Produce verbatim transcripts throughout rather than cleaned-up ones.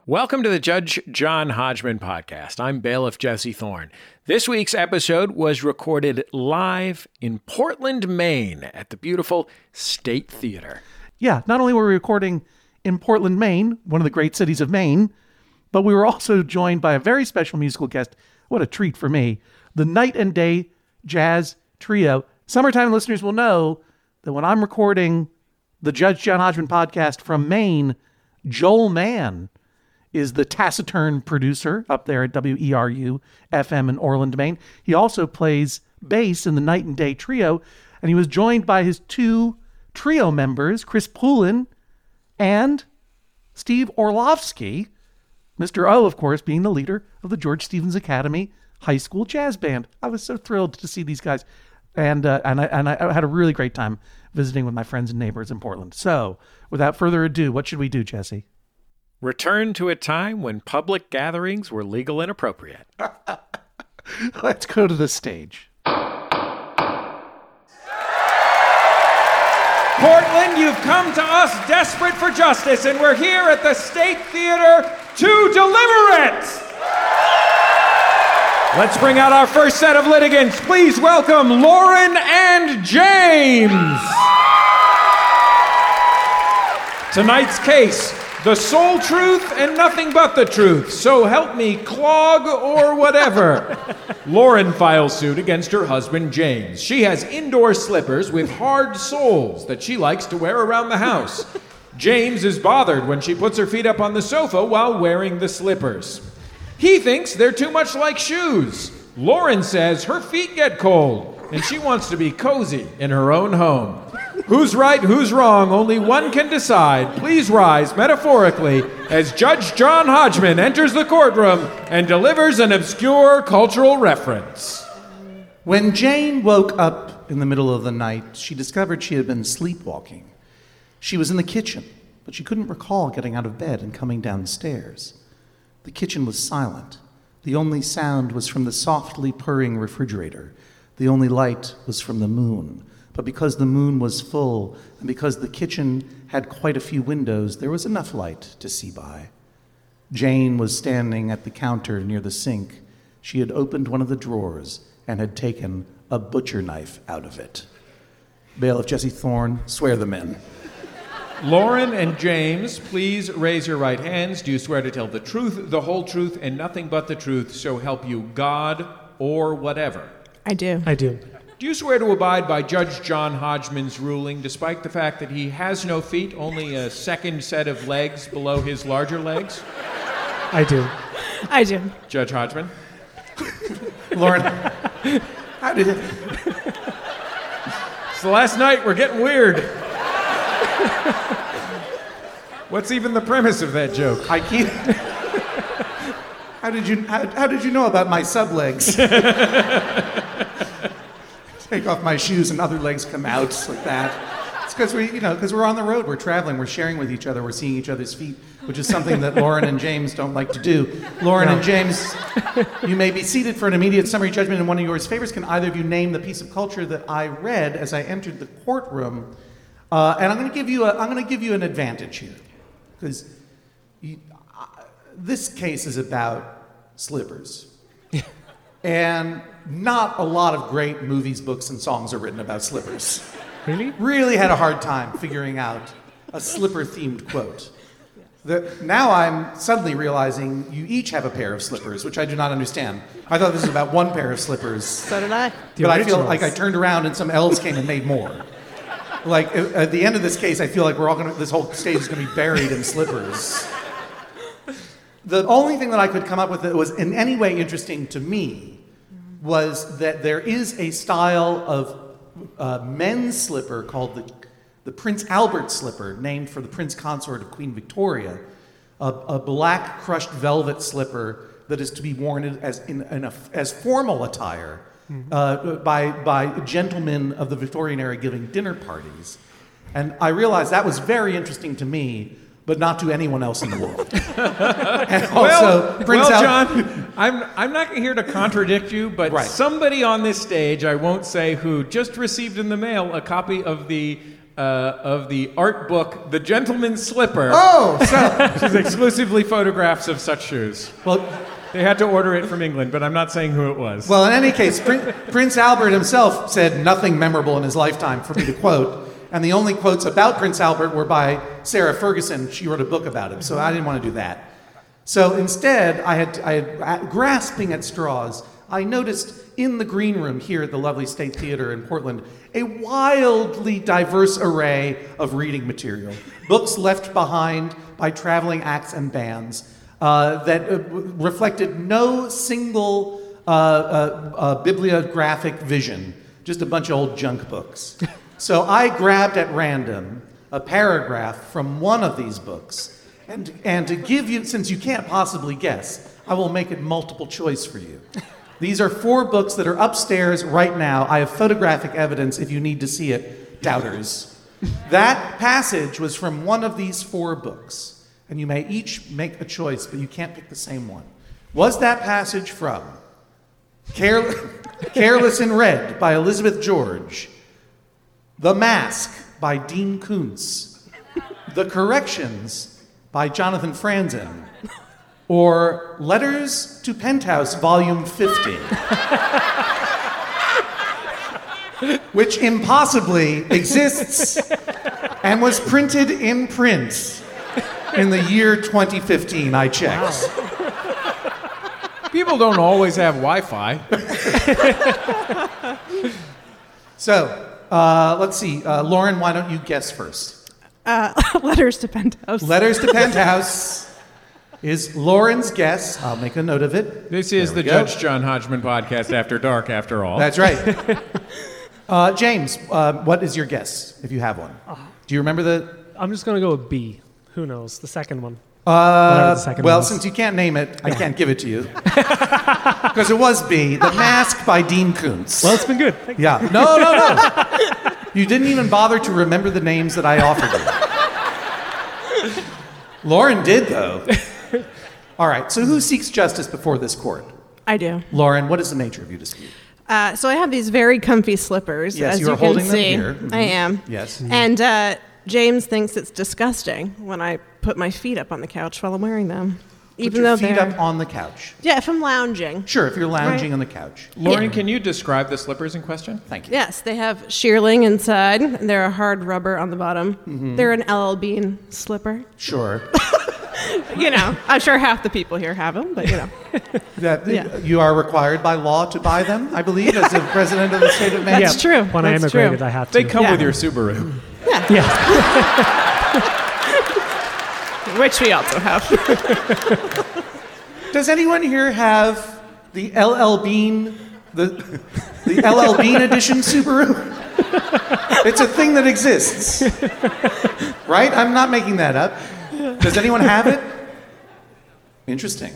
Welcome to the Judge John Hodgman podcast. I'm bailiff Jesse Thorne. This week's episode was recorded live in Portland, Maine at the beautiful State Theater. Yeah, not only were we recording in Portland, Maine, one of the great cities of Maine, but we were also joined by a very special musical guest. What a treat for me. The Night and Day Jazz Trio. Summertime listeners will know that when I'm recording the Judge John Hodgman podcast from Maine, Joel Mann is the taciturn producer up there at W E R U F M in Orland, Maine. He also plays bass in the Night and Day Trio, and he was joined by his two trio members, Chris Poulin and Steve Orlovsky, Mister O, of course, being the leader of the George Stevens Academy High School Jazz Band. I was so thrilled to see these guys, and uh, and I and I had a really great time visiting with my friends and neighbors in Portland. So, without further ado, what should we do, Jesse? Return to a time when public gatherings were legal and appropriate. Let's go to the stage. Portland, you've come to us desperate for justice, and we're here at the State Theater to deliver it! Let's bring out our first set of litigants. Please welcome Lauren and James. Tonight's case, the sole truth and nothing but the truth. So help me, clog or whatever. Lauren files suit against her husband, James. She has indoor slippers with hard soles that she likes to wear around the house. James is bothered when she puts her feet up on the sofa while wearing the slippers. He thinks they're too much like shoes. Lauren says her feet get cold, and she wants to be cozy in her own home. Who's right, who's wrong, only one can decide. Please rise, metaphorically, as Judge John Hodgman enters the courtroom and delivers an obscure cultural reference. When Jane woke up in the middle of the night, she discovered she had been sleepwalking. She was in the kitchen, but she couldn't recall getting out of bed and coming downstairs. The kitchen was silent. The only sound was from the softly purring refrigerator. The only light was from the moon. But because the moon was full, and because the kitchen had quite a few windows, there was enough light to see by. Jane was standing at the counter near the sink. She had opened one of the drawers and had taken a butcher knife out of it. Bailiff Jesse Thorne, swear them in. Lauren and James, please raise your right hands. Do you swear to tell the truth, the whole truth, and nothing but the truth, so help you God or whatever? I do. I do. Do you swear to abide by Judge John Hodgman's ruling, despite the fact that he has no feet, only a second set of legs below his larger legs? I do. I do. Judge Hodgman? Lauren, how did it... It's the last night. We're getting weird. What's even the premise of that joke? I keep... How did you how, how did you know about my sublegs? Take off my shoes and other legs come out like that. It's because we, you know, because we're on the road, we're traveling, we're sharing with each other, we're seeing each other's feet, which is something that Lauren and James don't like to do. Lauren no. and James, you may be seated for an immediate summary judgment in one of yours favors. Can either of you name the piece of culture that I read as I entered the courtroom? Uh, and I'm going to give you a, I'm going to give you an advantage here, because you, uh, this case is about slippers. And not a lot of great movies, books, and songs are written about slippers. Really? Really had a hard time figuring out a slipper-themed quote. The, now I'm suddenly realizing you each have a pair of slippers, which I do not understand. I thought this was about one pair of slippers. So did I. The but originals. I feel like I turned around and some elves came and made more. Like, at the end of this case, I feel like we're all gonna, this whole stage is going to be buried in slippers. The only thing that I could come up with that was in any way interesting to me was that there is a style of uh, men's slipper called the, the Prince Albert slipper, named for the Prince Consort of Queen Victoria, a, a black crushed velvet slipper that is to be worn as, in, in a, as formal attire mm-hmm. uh, by, by gentlemen of the Victorian era giving dinner parties. And I realized that was very interesting to me, but not to anyone else in the world. And also, well, Prince well Al- John, I'm I'm not here to contradict you, but right. somebody on this stage, I won't say who, just received in the mail a copy of the uh, of the art book The Gentleman's Slipper. Oh, so Which is exclusively photographs of such shoes. well. They had to order it from England, but I'm not saying who it was. Well, in any case, Prin- Prince Albert himself said nothing memorable in his lifetime for me to quote, and the only quotes about Prince Albert were by Sarah Ferguson. She wrote a book about him, so I didn't want to do that. So instead, I had, I had grasping at straws, I noticed in the green room here at the lovely State Theater in Portland a wildly diverse array of reading material, books left behind by traveling acts and bands. Uh, that uh, reflected no single uh, uh, uh, bibliographic vision, just a bunch of old junk books. So I grabbed at random a paragraph from one of these books, and, and to give you, since you can't possibly guess, I will make it multiple choice for you. These are four books that are upstairs right now. I have photographic evidence if you need to see it, doubters. That passage was from one of these four books. And you may each make a choice, but you can't pick the same one. Was that passage from Careless, Careless in Red by Elizabeth George, The Mask by Dean Koontz, The Corrections by Jonathan Franzen, or Letters to Penthouse Volume fifty? Which impossibly exists and was printed in print in the year twenty fifteen, I checked. Wow. People don't always have Wi-Fi. So, uh, let's see. Uh, Lauren, why don't you guess first? Uh, Letters to Penthouse. Letters to Penthouse is Lauren's guess. I'll make a note of it. This is There the we go. Judge John Hodgman podcast after dark, after all. That's right. uh, James, uh, what is your guess, if you have one? Do you remember the... I'm just going to go with B. Who knows? The second one. Uh, Whatever the second well, one was. since you can't name it, I can't give it to you. Because it was B, The Mask by Dean Koontz. Well, it's been good. Thank you. Yeah. No, no, no. You didn't even bother to remember the names that I offered you. Lauren did, though. All right, so who seeks justice before this court? I do. Lauren, what is the nature of your dispute? Uh, so I have these very comfy slippers, Yes, as you you, are can holding them see. here. Mhm. I am. Yes. And uh, James thinks it's disgusting when I put my feet up on the couch while I'm wearing them. Put Even your though feet they're... up on the couch. Yeah, if I'm lounging. Sure, if you're lounging Right. on the couch. Lauren, Yeah. can you describe the slippers in question? Thank you. Yes, they have shearling inside, and they're a hard rubber on the bottom. Mm-hmm. They're an L L Bean slipper. Sure. You know, I'm sure half the people here have them, but you know. That, Yeah. You are required by law to buy them, I believe, as the president of the state of Maine. That's true. When I That's immigrated, true. I had to. They come Yeah. with your Subaru. Yeah. Which we also have. Does anyone here have the L L Bean, the, the L L Bean edition Subaru? It's a thing that exists. Right? I'm not making that up. Does anyone have it? Interesting.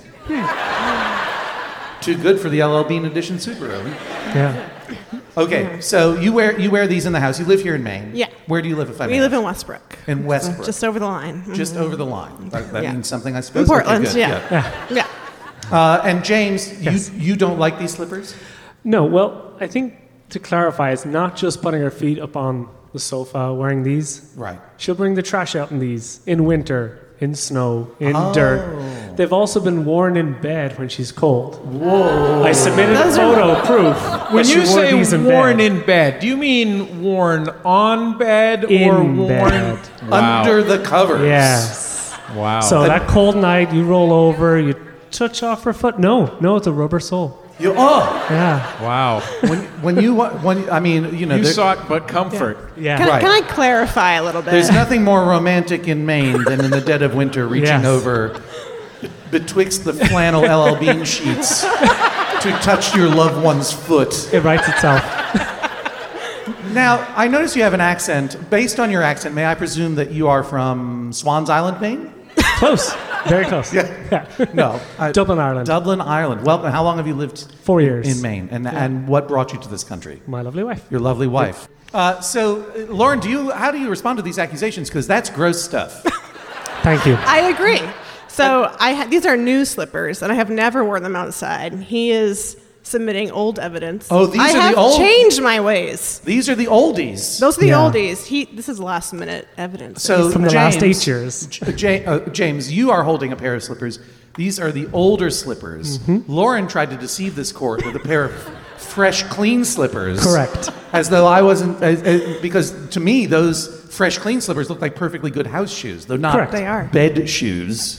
Too good for the L L Bean edition Subaru. Yeah. Okay, so you wear you wear these in the house. You live here in Maine. Yeah. Where do you live, if I may We live ask? in Westbrook. In Westbrook. Just over the line. Mhm. Just over the line. That, that Yeah. means something, I suppose. In Portland, Okay, good. yeah. Yeah. Uh, and James, Yes. you you don't like these slippers? No, well, I think to clarify, it's not just putting her feet up on the sofa wearing these. Right. She'll bring the trash out in these in winter, in snow, in Oh. dirt. They've also been worn in bed when she's cold. Whoa. I submitted Those a are- photo proof. When that she you wore say these in worn bed. in bed, do you mean worn on bed or In worn bed. Wow. Under the covers. Yes. Wow. So that cold night, you roll over, you touch off her foot. No, no, it's a rubber sole. You, oh, Yeah. wow. when when you wa- when I mean, you know, You there- sought but comfort. Yeah. Can, I, Right. can I clarify a little bit? there's nothing more romantic in Maine than in the dead of winter reaching Yes. over betwixt the flannel L L Bean sheets to touch your loved one's foot. It writes itself. Now, I notice you have an accent. Based on your accent, may I presume that you are from Swans Island, Maine? Close. Very close. Yeah. Yeah. No. I- Dublin, Ireland. Dublin, Ireland. Well, how long have you lived Four years. in Maine? And, and what brought you to this country? My lovely wife. Your lovely wife. Uh, so, uh, Lauren, do you how do you respond to these accusations? Because that's gross stuff. Thank you. I agree. So I ha- these are new slippers, and I have never worn them outside. He is submitting old evidence. Oh, these I are the have old- changed my ways. These are the oldies. Those are the Yeah. oldies. He. This is last minute evidence. So From the James, last eight years. J- uh, James, you are holding a pair of slippers. These are the older slippers. Lauren tried to deceive this court with a pair of fresh, clean slippers. Correct. As though I wasn't, as, as, because to me, those fresh, clean slippers look like perfectly good house shoes. They're not Correct. They are. bed shoes.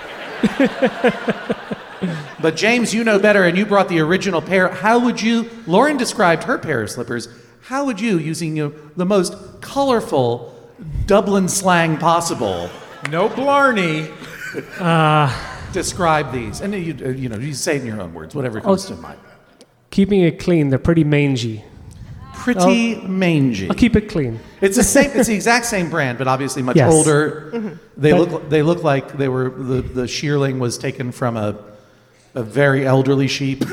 But James, you know better, and you brought the original pair. How would you? Lauren described her pair of slippers. How would you, using you know, the most colorful Dublin slang possible, No blarney. describe these? And you, uh, you know, you say it in your own words, whatever comes to mind. Keeping it clean, they're pretty mangy. Pretty mangy. I'll keep it clean. It's the same. It's the exact same brand, but obviously much Yes. older. They But- look. They look like they were. The, the shearling was taken from a, a very elderly sheep.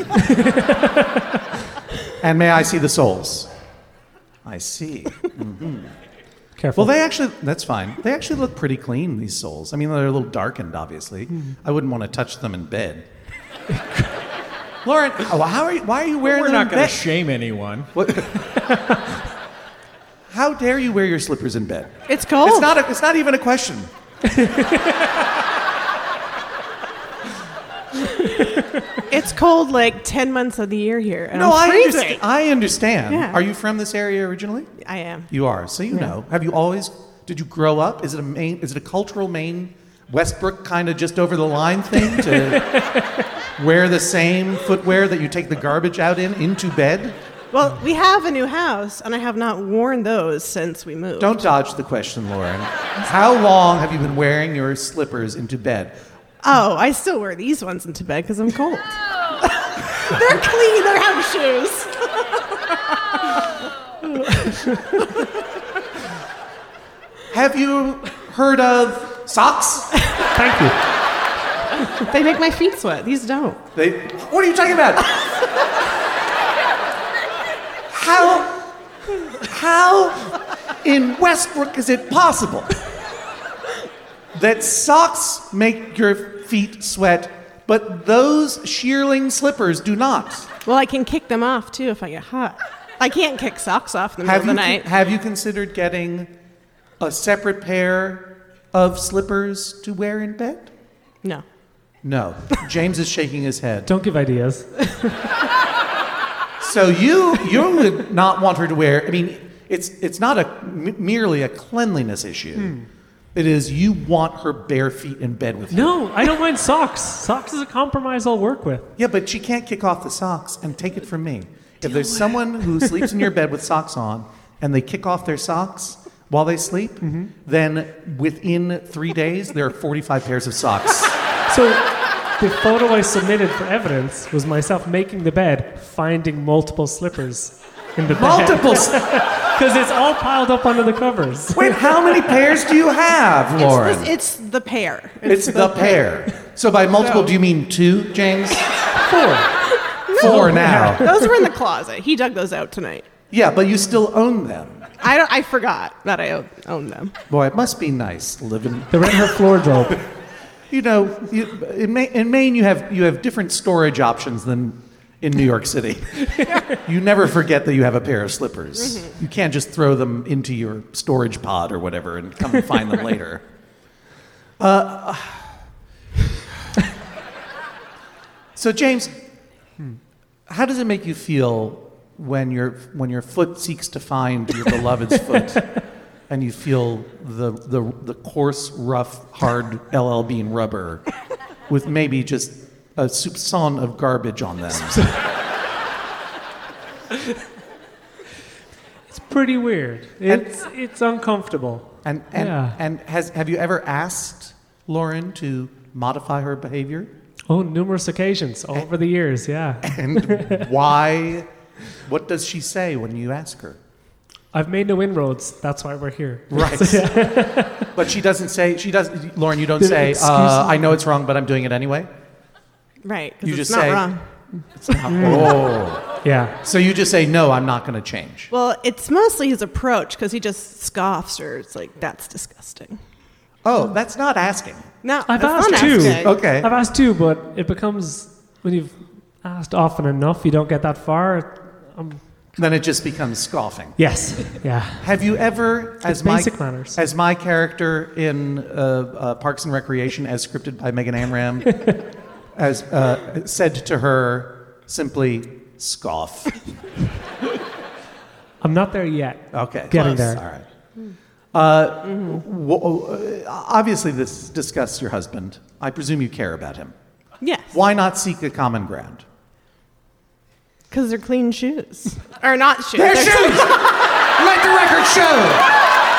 And may I see the soles? I see. Careful. Well, they actually. That's fine. They actually look pretty clean. These soles. I mean, they're a little darkened. Obviously, I wouldn't want to touch them in bed. Lauren, oh, how are you? Why are you wearing We're them not in going bed? to shame anyone. What? How dare you wear your slippers in bed? It's cold. It's not. A, it's not even a question. It's cold like ten months of the year here, and No, I'm I freezing. understand. I understand. Yeah. Are you from this area originally? I am. You are. So you know. Have you always? Did you grow up? Is it a Maine? Is it a cultural Maine, Westbrook kind of just over the line thing to wear the same footwear that you take the garbage out in into bed? Well, we have a new house, and I have not worn those since we moved. Don't dodge the question, Lauren. How long have you been wearing your slippers into bed? Oh, I still wear these ones into bed because I'm cold. They're clean. They're house shoes. Have you heard of socks? Thank you. They make my feet sweat. These don't. They, what are you talking about? How, how in Westbrook is it possible that socks make your feet sweat, but those shearling slippers do not? Well, I can kick them off too if I get hot. I can't kick socks off in the Have middle you, of the night. have you considered getting a separate pair of slippers to wear in bed? No. No. James is shaking his head. Don't give ideas. So you you would not want her to wear. I mean, it's it's not a m- merely a cleanliness issue. It is you want her bare feet in bed with you. No, I don't mind socks. Socks is a compromise I'll work with. Yeah, but she can't kick off the socks. And take it from me, if there's someone who sleeps in your bed with socks on and they kick off their socks while they sleep, then within three days there are forty-five pairs of socks. So the photo I submitted for evidence was myself making the bed, finding multiple slippers in the bed. Multiple. s- Because it's all piled up under the covers. Wait, how many pairs do you have, Lauren? It's, it's the pair. It's the pair. So by multiple, do you mean two, James? Four. Four now. Those were in the closet. He dug those out tonight. Yeah, but you still own them. I don't. I forgot that I own, own them. Boy, it must be nice living. The rent her floor job. You know, you, in, Maine, in Maine, you have you have different storage options than in New York City. You never forget that you have a pair of slippers. Mm-hmm. You can't just throw them into your storage pod or whatever and come and find them later. Uh, so, James, how does it make you feel when your when your foot seeks to find your beloved's foot? And you feel the, the the coarse, rough, hard L L Bean rubber with maybe just a soupçon of garbage on them. It's pretty weird. It's it's uncomfortable. And and, Yeah. and has have you ever asked Lauren to modify her behavior? Oh, numerous occasions over the years, yeah. And why? What does she say when you ask her? I've made no inroads. That's why we're here. Right. But she doesn't say. She does. Lauren, you don't The say. excuse- Uh, I know it's wrong, but I'm doing it anyway. Right. 'cause You it's just not say- wrong. It's not, oh. Yeah. So you just say no. I'm not going to change. Well, it's mostly his approach because he just scoffs or it's like that's disgusting. Oh, that's not asking. No, I've that's asked not too. asking. Okay. I've asked too, but it becomes when you've asked often enough, you don't get that far. Um, Then it just becomes scoffing. yes, yeah. Have you ever, as my, basic manners. as my character in uh, uh, Parks and Recreation, as scripted by Megan Amram, as uh, said to her simply, scoff? I'm not there yet. Okay. Getting close. there. All right. Uh, w- uh, obviously, this discusses your husband. I presume you care about him. Yes. Why not seek a common ground? Because they're clean shoes. Or not shoes. Their They're- shoes! Let the record show!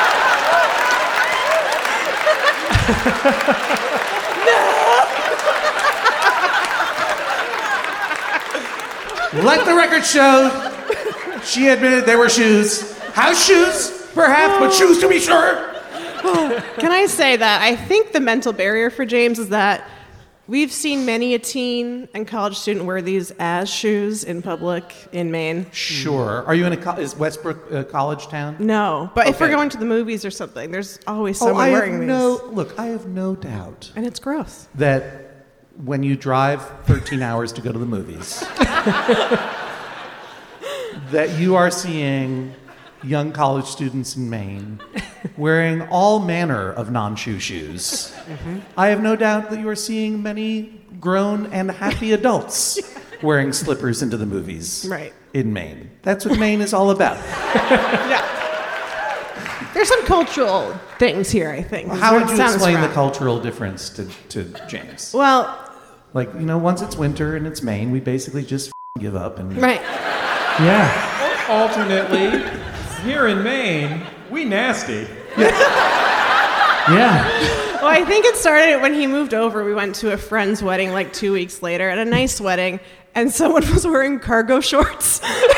Let the record show. She admitted they were shoes. House shoes, perhaps, but shoes to be sure. Can I say that I think the mental barrier for James is that we've seen many a teen and college student wear these as shoes in public in Maine. Sure. Are you in a co- is Westbrook a college town? No, but if we're Okay. going to the movies or something, there's always Oh, someone I have wearing these. no look. I have no doubt And it's gross. that when you drive thirteen hours to go to the movies, that you are seeing young college students in Maine wearing all manner of non-shoe shoes. I have no doubt that you are seeing many grown and happy adults wearing slippers into the movies Right. in Maine. That's what Maine is all about. Yeah. There's some cultural things here, I think. is How what would it you sounds explain the from. cultural difference to, to James? Well, Like, you know, once it's winter and it's Maine, we basically just f- give up and... right. Yeah. Alternately, here in Maine, we nasty. Yeah. Well, I think it started when he moved over. We went to a friend's wedding like two weeks later, at a nice wedding, and someone was wearing cargo shorts.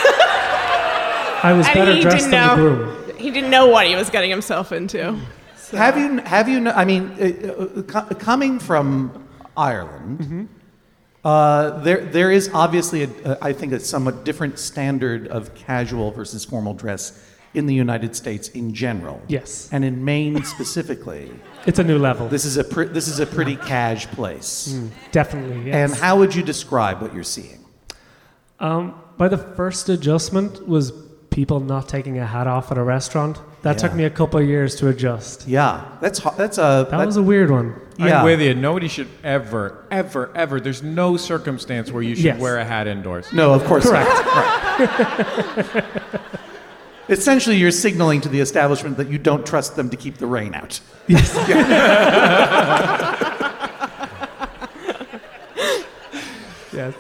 I was And better he dressed didn't than the know. groom. He didn't know what he was getting himself into. Have you, have you, kn- I mean, uh, uh, co- coming from Ireland, Mm-hmm. uh, there, there is obviously, a, a, I think, a somewhat different standard of casual versus formal dress in the United States in general. Yes. And in Maine specifically. It's a new level. This is a, pr- this is a pretty cash place. Definitely, yes. And how would you describe what you're seeing? Um, by the first adjustment was people not taking a hat off at a restaurant. That Yeah. took me a couple of years to adjust. Yeah, that's, ho- that's a... That was a weird one. yeah. I'm with you. Nobody should ever, ever, ever. There's no circumstance where you should Yes. wear a hat indoors. No, of course not. Right. Essentially, you're signaling to the establishment that you don't trust them to keep the rain out. Yes.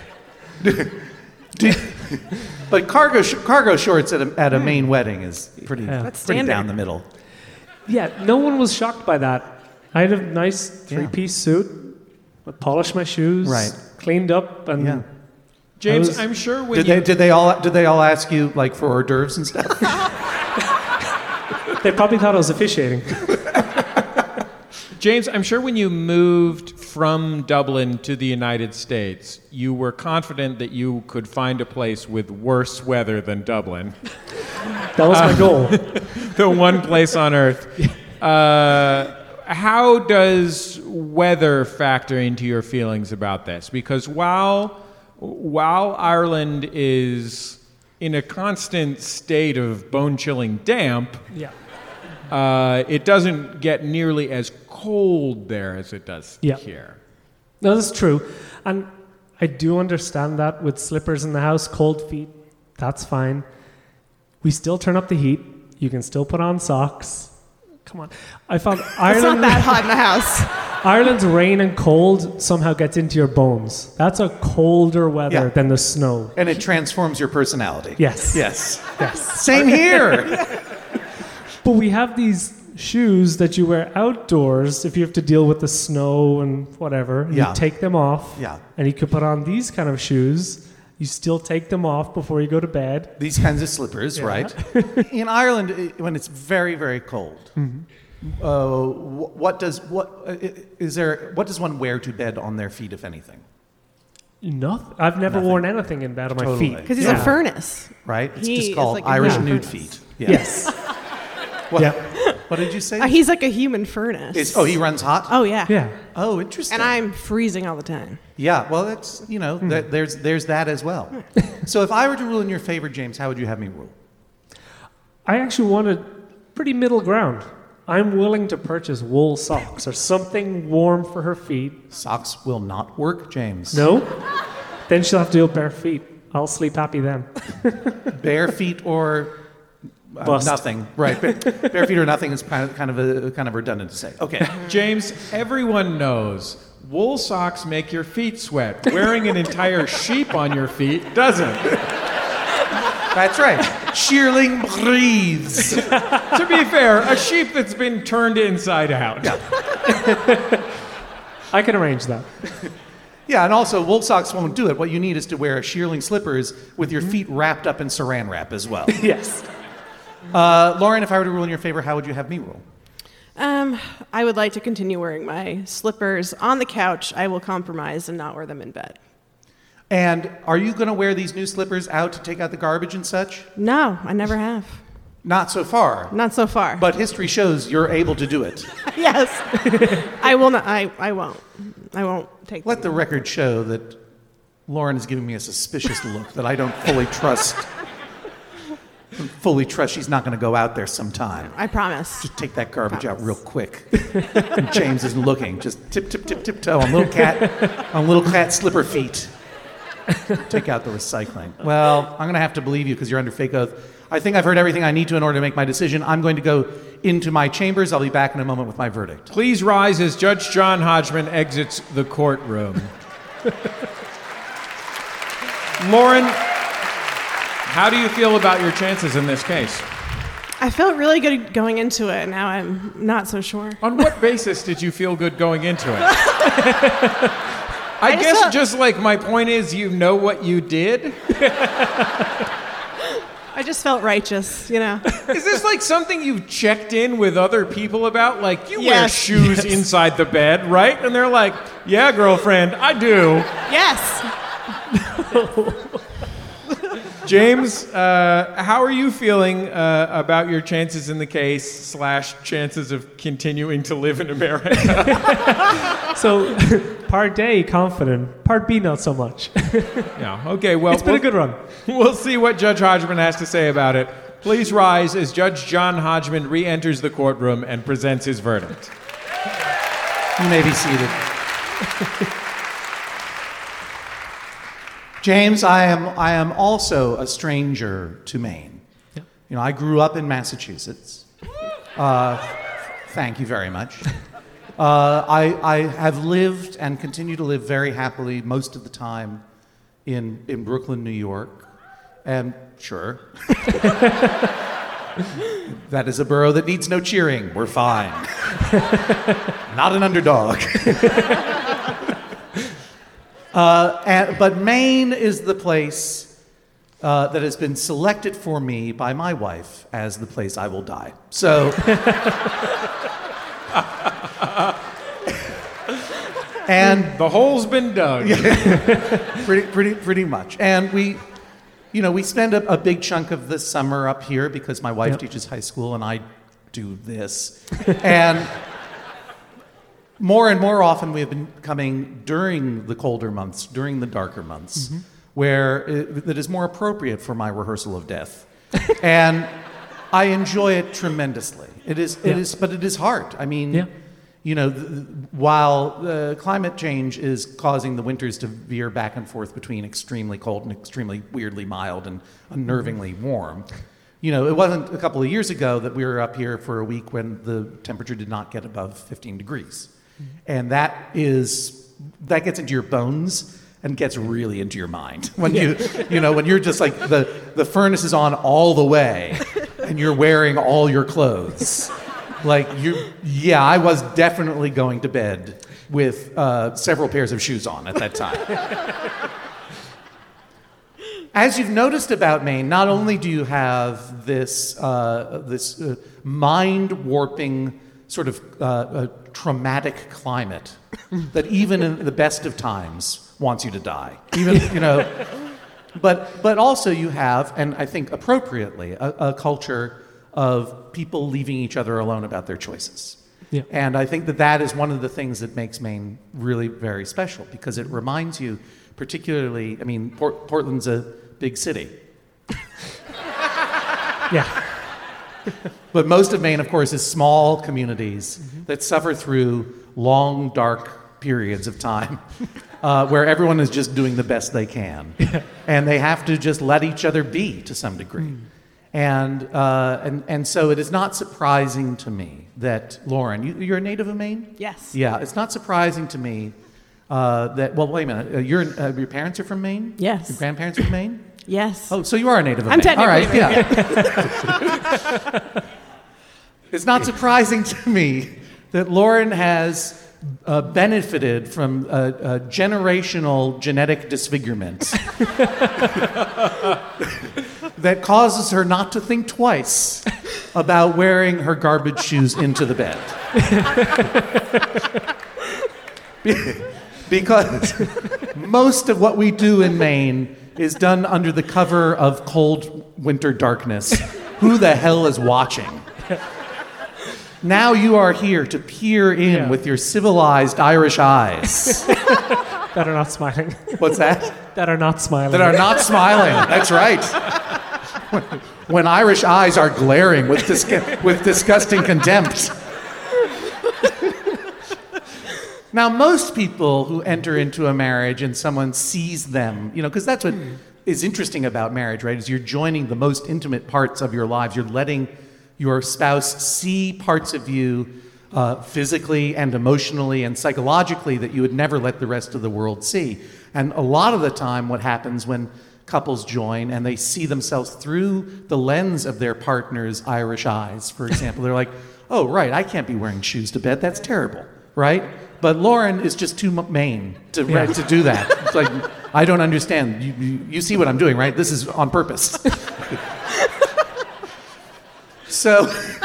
Do- but cargo sh- cargo shorts at a, at a Maine wedding is pretty, Yeah. That's pretty standard. down the middle. Yeah, no one was shocked by that. I had a nice three-piece suit. I polished my shoes. Right. Cleaned up and Yeah. James, was- I'm sure when Did you they did they all did they all ask you like for hors d'oeuvres and stuff? they probably thought I was officiating. James, I'm sure when you moved from Dublin to the United States, you were confident that you could find a place with worse weather than Dublin. That was my goal. The one place on earth. Uh, how does weather factor into your feelings about this? Because while while Ireland is in a constant state of bone-chilling damp, Yeah. uh, it doesn't get nearly as cold there as it does Yeah. here. No, that's true. And I do understand that with slippers in the house, cold feet, that's fine. We still turn up the heat. You can still put on socks. Come on. I found It's not Ireland, that hot in the house. Ireland's rain and cold somehow gets into your bones. That's a colder weather Yeah. than the snow. And it transforms your personality. Yes. Yes. Yes. Same here. But we have these shoes that you wear outdoors if you have to deal with the snow and whatever. You Yeah. take them off. Yeah. And you could put on these kind of shoes. You still take them off before you go to bed. These kinds of slippers, Yeah. right? In Ireland, i- when it's very, very cold, uh, wh- what does what uh, i- is there? What does one wear to bed on their feet, if anything? Nothing. I've never Nothing. worn anything in bed on my Totally. feet. Because he's Yeah. a furnace. Right? It's He just is called like a Irish yeah. nude furnace. feet. Yeah. Yes. Well, Yeah. What did you say? Uh, he's like a human furnace. Is, oh, he runs hot? Oh, yeah. Yeah. Oh, interesting. And I'm freezing all the time. Yeah, well, that's, you know, th- there's there's that as well. So if I were to rule in your favor, James, how would you have me rule? I actually wanted pretty middle ground. I'm willing to purchase wool socks or something warm for her feet. Socks will not work, James. No? Then she'll have to do it bare feet. I'll sleep happy then. Bare feet or uh, Bust. nothing. Right. Ba- Bare feet or nothing is kind of, kind of a, kind of redundant to say. Okay. James, everyone knows wool socks make your feet sweat. Wearing an entire sheep on your feet doesn't. That's right. Shearling breathes. To be fair, a sheep that's been turned inside out. I can arrange that. Yeah, and also wool socks won't do it. What you need is to wear shearling slippers with your feet wrapped up in saran wrap as well. Yes. Uh, Lauren, if I were to rule in your favor, how would you have me rule? Um, I would like to continue wearing my slippers on the couch. I will compromise and not wear them in bed. And are you going to wear these new slippers out to take out the garbage and such? No, I never have. Not so far. Not so far. But history shows you're able to do it. yes, I will not. I, I won't. I won't take. Let them. the record show that Lauren is giving me a suspicious look that I don't fully trust. Fully trust she's not going to go out there sometime. I promise. Just take that garbage out real quick. And James isn't looking. Just tip, tip, tip, tip toe on little cat, on little cat slipper feet. Take out the recycling. Well, I'm going to have to believe you because you're under fake oath. I think I've heard everything I need to in order to make my decision. I'm going to go into my chambers. I'll be back in a moment with my verdict. Please rise as Judge John Hodgman exits the courtroom. Lauren, how do you feel about your chances in this case? I felt really good going into it. Now I'm not so sure. On what basis did you feel good going into it? I, I just guess felt- just like my point is you know what you did. I just felt righteous, you know. Is this like something you've checked in with other people about? Like, you wear Yes. shoes inside the bed, right? And they're like, yeah, girlfriend, I do. Yes. James, uh, how are you feeling uh, about your chances in the case slash chances of continuing to live in America? So, part A, confident. Part B, not so much. Yeah, okay, well, It's been we'll, a good run. we'll see what Judge Hodgman has to say about it. Please rise as Judge John Hodgman re-enters the courtroom and presents his verdict. You may be seated. James, I am I am also a stranger to Maine. Yeah. You know, I grew up in Massachusetts. Uh, thank you very much. Uh, I, I have lived and continue to live very happily most of the time in, in Brooklyn, New York. And sure, that is a borough that needs no cheering. We're fine. Not an underdog. uh, and, but Maine is the place uh, that has been selected for me by my wife as the place I will die. So... And The hole's been dug. pretty, pretty, pretty much. And we, you know, we spend a, a big chunk of the summer up here because my wife Yep. teaches high school and I do this. And more and more often we have been coming during the colder months, during the darker months, Mm-hmm. where it, it is more appropriate for my rehearsal of death. And I enjoy it tremendously. It is, it Yeah. is, but it is hard. I mean, Yeah. you know, th- th- while uh, climate change is causing the winters to veer back and forth between extremely cold and extremely weirdly mild and unnervingly warm, you know, it wasn't a couple of years ago that we were up here for a week when the temperature did not get above fifteen degrees. And that is, that gets into your bones and gets really into your mind. When you, you know, when you're just like, the, the furnace is on all the way and you're wearing all your clothes. Like, you, yeah, I was definitely going to bed with uh, several pairs of shoes on at that time. As you've noticed about Maine, not only do you have this, uh, this uh, mind-warping, sort of uh, uh, traumatic climate that even in the best of times wants you to die. Even, you know, but, but also you have, and I think appropriately, a, a culture of people leaving each other alone about their choices. Yeah. And I think that that is one of the things that makes Maine really very special, because it reminds you, particularly, I mean, Port- Portland's a big city. Yeah. But most of Maine, of course, is small communities mm-hmm. that suffer through long, dark periods of time uh, where everyone is just doing the best they can. And they have to just let each other be to some degree. Mm. And, uh, and, and so it is not surprising to me that, Lauren, you, you're a native of Maine? Yes. Yeah, it's not surprising to me uh, that, well, wait a minute, uh, you're, uh, your parents are from Maine? Yes. Your grandparents are from Maine? Yes. Oh, so you are a native of I'm Maine. All right, technically yeah. It's not surprising to me that Lauren has uh, benefited from a, a generational genetic disfigurement that causes her not to think twice about wearing her garbage shoes into the bed. Because most of what we do in Maine is done under the cover of cold winter darkness. Who the hell is watching? Now you are here to peer in Yeah. with your civilized Irish eyes. That are not smiling. What's that? That are not smiling. That are not smiling. That's right. When, when Irish eyes are glaring with, disgu- with disgusting contempt. Now, most people who enter into a marriage and someone sees them, you know, because that's what is interesting about marriage, right? Is you're joining the most intimate parts of your lives. You're letting your spouse see parts of you uh, physically and emotionally and psychologically that you would never let the rest of the world see. And a lot of the time what happens when couples join and they see themselves through the lens of their partner's Irish eyes, for example, they're like, oh, right, I can't be wearing shoes to bed. That's terrible, right? But Lauren is just too Maine to, Yeah. to do that. It's like, I don't understand. You, you, you see what I'm doing, right? This is on purpose. So,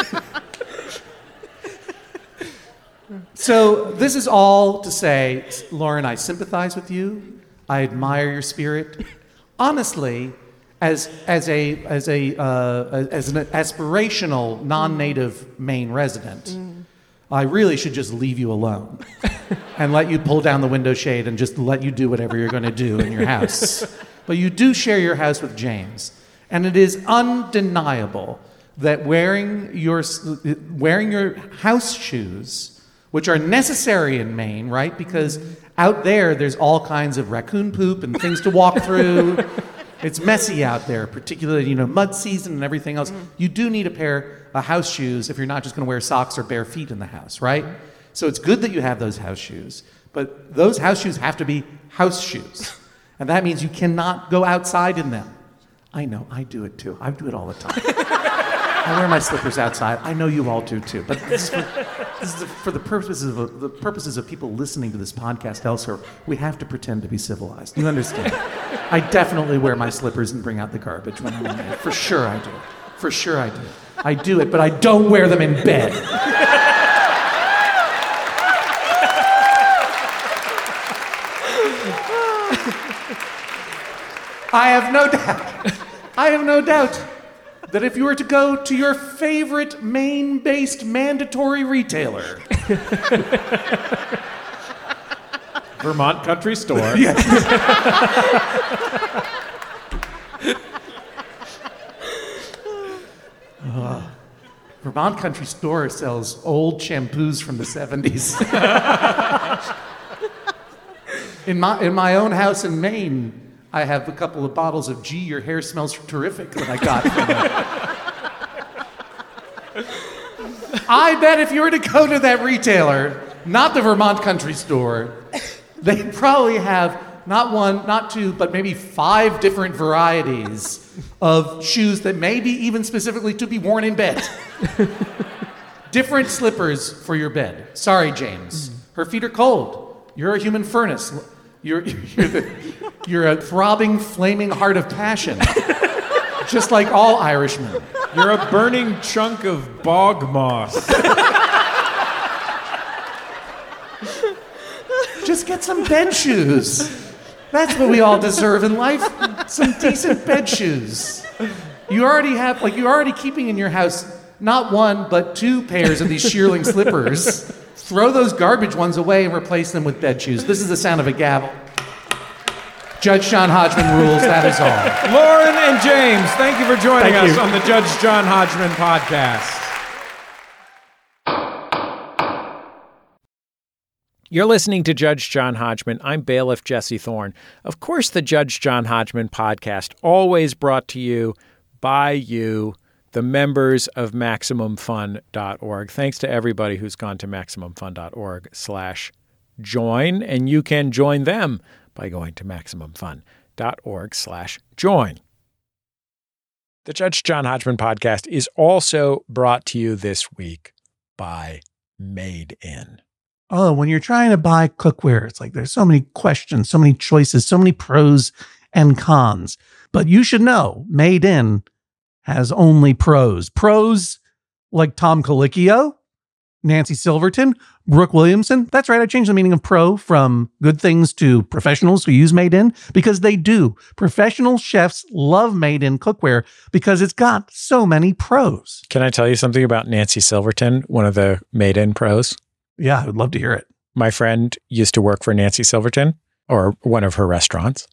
so this is all to say, Lauren, I sympathize with you. I admire your spirit. Honestly, as as a as a uh, as an aspirational non-native Maine resident, mm. I really should just leave you alone and let you pull down the window shade and just let you do whatever you're going to do in your house. But you do share your house with James, and it is undeniable that wearing your wearing your house shoes, which are necessary in Maine, right? Because out there, there's all kinds of raccoon poop and things to walk through. It's messy out there, particularly, you know, mud season and everything else. You do need a pair of house shoes if you're not just going to wear socks or bare feet in the house, right? So it's good that you have those house shoes, but those house shoes have to be house shoes. And that means you cannot go outside in them. I know, I do it too. I do it all the time. I wear my slippers outside. I know you all do too. But this is for, this is for the purposes of the purposes of people listening to this podcast elsewhere. We have to pretend to be civilized. You understand? I definitely wear my slippers and bring out the garbage when I'm in bed. For sure I do. For sure I do. I do it, but I don't wear them in bed. I have no doubt. I have no doubt that if you were to go to your favorite Maine-based mandatory retailer, Vermont Country Store. yes. uh, Vermont Country Store sells old shampoos from the seventies. in my in my own house in Maine, I have a couple of bottles of Gee, your hair smells terrific that I got from them. I bet if you were to go to that retailer, not the Vermont Country Store, they probably have not one, not two, but maybe five different varieties of shoes that may be even specifically to be worn in bed. Different slippers for your bed. Sorry, James. Her feet are cold. You're a human furnace. You're, you're, the, you're a throbbing, flaming heart of passion, just like all Irishmen. You're a burning chunk of bog moss. Just get some bed shoes. That's what we all deserve in life. Some decent bed shoes. You already have, like, you're already keeping in your house not one, but two pairs of these shearling slippers. Throw those garbage ones away and replace them with bed shoes. This is the sound of a gavel. Judge John Hodgman rules, that is all. Lauren and James, thank you for joining Thank us you. on the Judge John Hodgman podcast. You're listening to Judge John Hodgman. I'm bailiff Jesse Thorne. Of course, the Judge John Hodgman podcast, always brought to you by you, the members of Maximum Fun dot org. Thanks to everybody who's gone to Maximum Fun dot org slash join, and you can join them by going to Maximum Fun dot org slash join. The Judge John Hodgman podcast is also brought to you this week by Made In. Oh, when you're trying to buy cookware, it's like there's so many questions, so many choices, so many pros and cons. But you should know, Made In has only pros. Pros like Tom Colicchio, Nancy Silverton, Brooke Williamson. That's right, I changed the meaning of pro from good things to professionals who use Made In, because they do. Professional chefs love Made In cookware because it's got so many pros. Can I tell you something about Nancy Silverton, one of the Made In pros? Yeah, I would love to hear it. My friend used to work for Nancy Silverton, or one of her restaurants.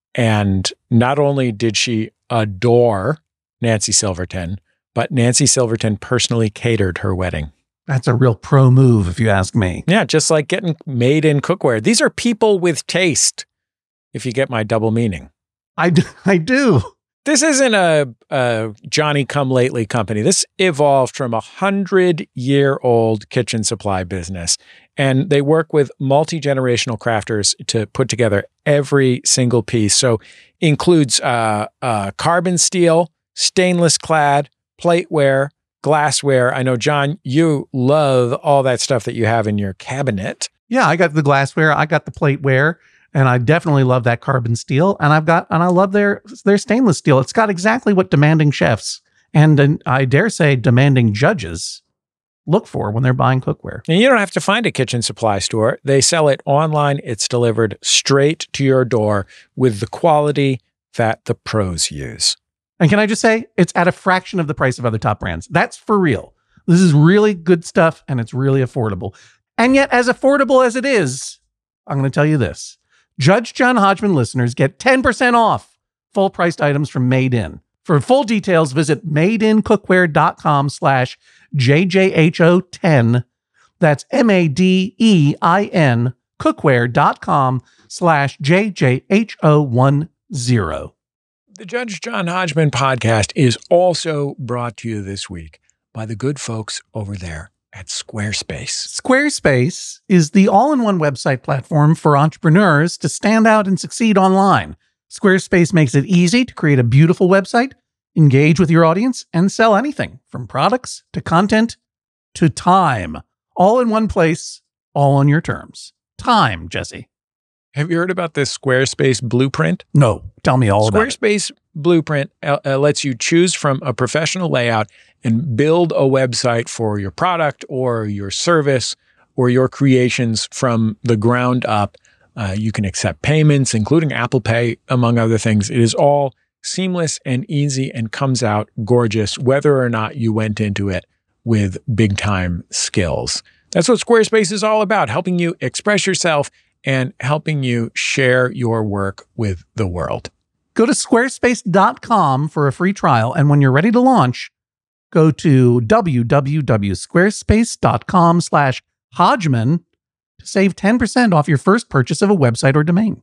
And not only did she adore Nancy Silverton, but Nancy Silverton personally catered her wedding. That's a real pro move, if you ask me. Yeah, just like getting Made In cookware. These are people with taste, if you get my double meaning. I do. I do. This isn't a, a Johnny-come-lately company. This evolved from a hundred-year-old kitchen supply business, and they work with multi-generational crafters to put together every single piece. So includes uh, uh, carbon steel, stainless clad, plateware, glassware. I know, John, you love all that stuff that you have in your cabinet. Yeah, I got the glassware, I got the plateware, and I definitely love that carbon steel. And I've got, and I love their their stainless steel. It's got exactly what demanding chefs and, and I dare say demanding judges look for when they're buying cookware. And you don't have to find a kitchen supply store. They sell it online. It's delivered straight to your door with the quality that the pros use. And can I just say, it's at a fraction of the price of other top brands. That's for real. This is really good stuff, and it's really affordable. And yet, as affordable as it is, I'm going to tell you this. Judge John Hodgman listeners get ten percent off full-priced items from Made In. For full details, visit madeincookware.com slash JJHO10. That's M-A-D-E-I-N cookware.com slash JJHO10. The Judge John Hodgman podcast is also brought to you this week by the good folks over there at Squarespace. Squarespace is the all-in-one website platform for entrepreneurs to stand out and succeed online. Squarespace makes it easy to create a beautiful website, engage with your audience, and sell anything from products to content to time. All in one place, all on your terms. Time, Jesse. Have you heard about this Squarespace blueprint? No, tell me all about it. Squarespace Blueprint uh, uh, lets you choose from a professional layout and build a website for your product or your service or your creations from the ground up. Uh, you can accept payments, including Apple Pay, among other things. It is all seamless and easy and comes out gorgeous, whether or not you went into it with big time skills. That's what Squarespace is all about, helping you express yourself and helping you share your work with the world. Go to squarespace dot com for a free trial, and when you're ready to launch, go to www.squarespace.com slash Hodgman to save ten percent off your first purchase of a website or domain.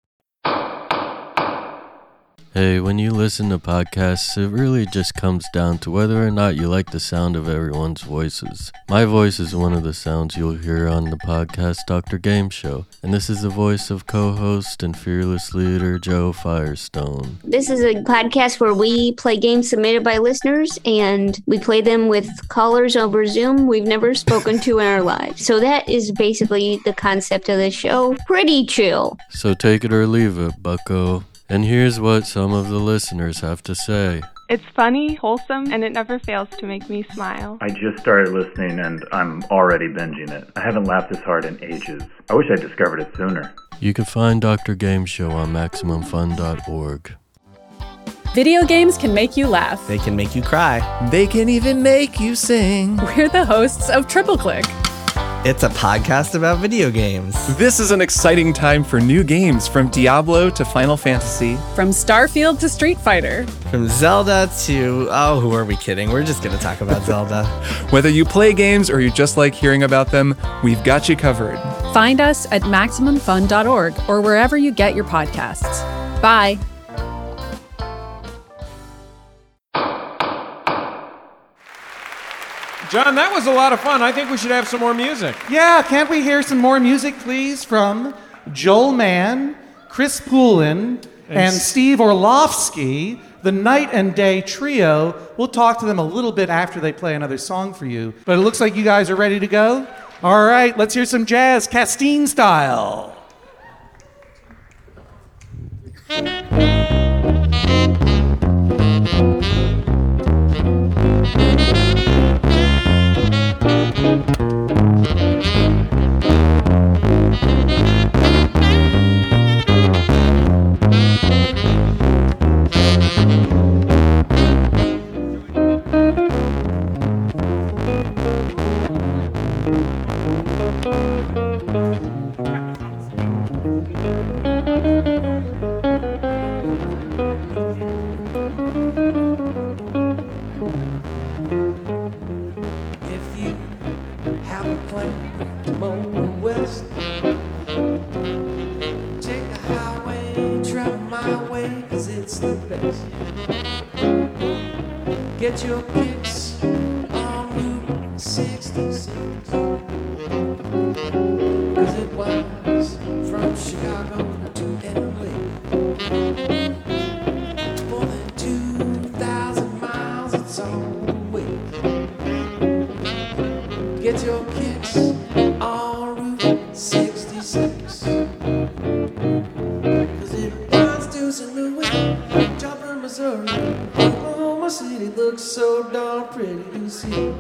Hey, when you listen to podcasts, it really just comes down to whether or not you like the sound of everyone's voices. My voice is one of the sounds you'll hear on the podcast Doctor Game Show, and this is the voice of co-host and fearless leader Joe Firestone. This is a podcast where we play games submitted by listeners, and we play them with callers over Zoom we've never spoken to in our lives. So that is basically the concept of the show. Pretty chill. So take it or leave it, bucko. And here's what some of the listeners have to say. It's funny, wholesome, and it never fails to make me smile. I just started listening and I'm already binging it. I haven't laughed this hard in ages. I wish I discovered it sooner. You can find Doctor Game Show on Maximum Fun dot org. Video games can make you laugh. They can make you cry. They can even make you sing. We're the hosts of Triple Click. It's a podcast about video games. This is an exciting time for new games, from Diablo to Final Fantasy. From Starfield to Street Fighter. From Zelda to, oh, who are we kidding? We're just going to talk about Zelda. Whether you play games or you just like hearing about them, we've got you covered. Find us at Maximum Fun dot org or wherever you get your podcasts. Bye. John, that was a lot of fun. I think we should have some more music. Yeah, can't we hear some more music, please, from Joel Mann, Chris Poulin, and, and Steve Orlovsky, the Night and Day Trio. We'll talk to them a little bit after they play another song for you. But it looks like you guys are ready to go. All right, let's hear some jazz, Castine style. Get your kicks on Route sixty-six, 'cause it winds from Chicago to L A. More than two thousand miles, it's on the way. Get your kicks on Route sixty-six, 'cause it winds to Saint Louis, Joplin, Missouri. Oklahoma City looks so darn pretty to see.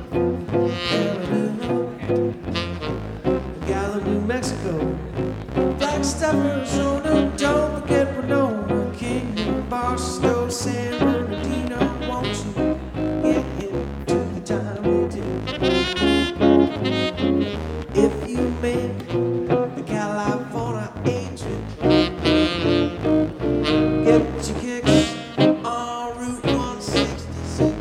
Gallup, New Mexico, Flagstaff, Arizona. Don't forget Winona, Kingman, Barstow, San Bernardino. Won't you get hit to the time we did? If you make the California A-trip, get your kicks on Route one sixty-six.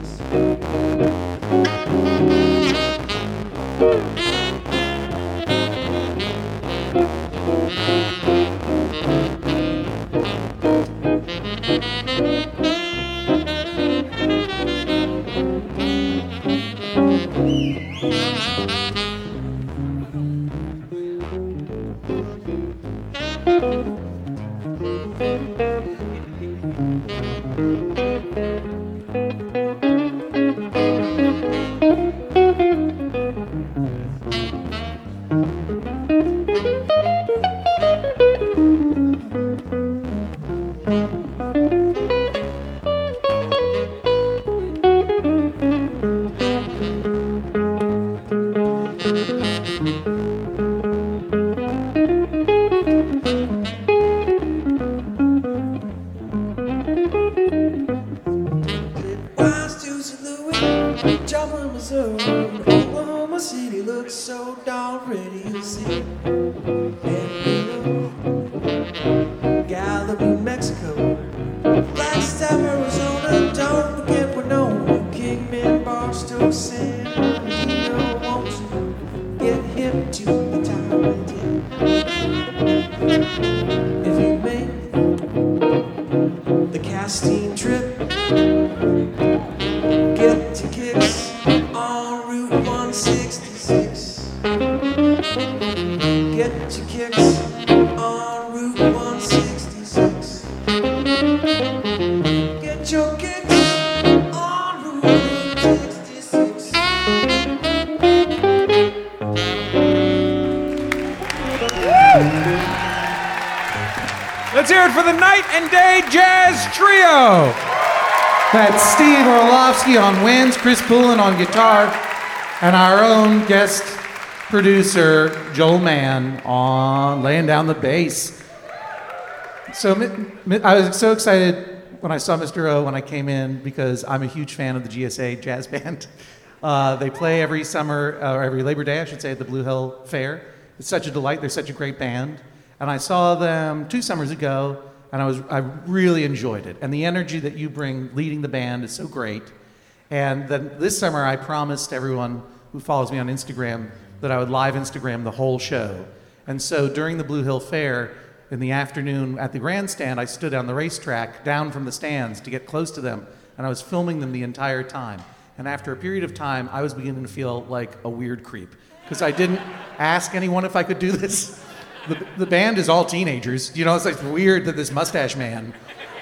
Joplin, Missouri, Oklahoma City looks so darn pretty, you see. And Gallup, New Mexico, Flagstaff, Arizona. Don't forget Winona, Kingman, Barstow, San Bernardino. Won't you get hip to the time we did? If you make the Castine trip, get your kicks on Route one sixty-six. Get your kicks on Route one sixty-six. Get your kicks on Route one sixty-six. Let's hear it for the Night and Day Jazz Trio. That's Steve Orlovsky on winds, Chris Poulin on guitar, and our own guest producer, Joel Mann, on laying down the bass. So I was so excited when I saw Mister O when I came in, because I'm a huge fan of the G S A Jazz Band. Uh, they play every summer, uh, or every Labor Day, I should say, at the Blue Hill Fair. It's such a delight. They're such a great band. And I saw them two summers ago, and I was I really enjoyed it. And the energy that you bring leading the band is so great. And then this summer, I promised everyone who follows me on Instagram that I would live Instagram the whole show. And so during the Blue Hill Fair, in the afternoon at the grandstand, I stood on the racetrack down from the stands to get close to them, and I was filming them the entire time. And after a period of time, I was beginning to feel like a weird creep, because I didn't ask anyone if I could do this. The, the band is all teenagers. You know, it's like weird that this mustache man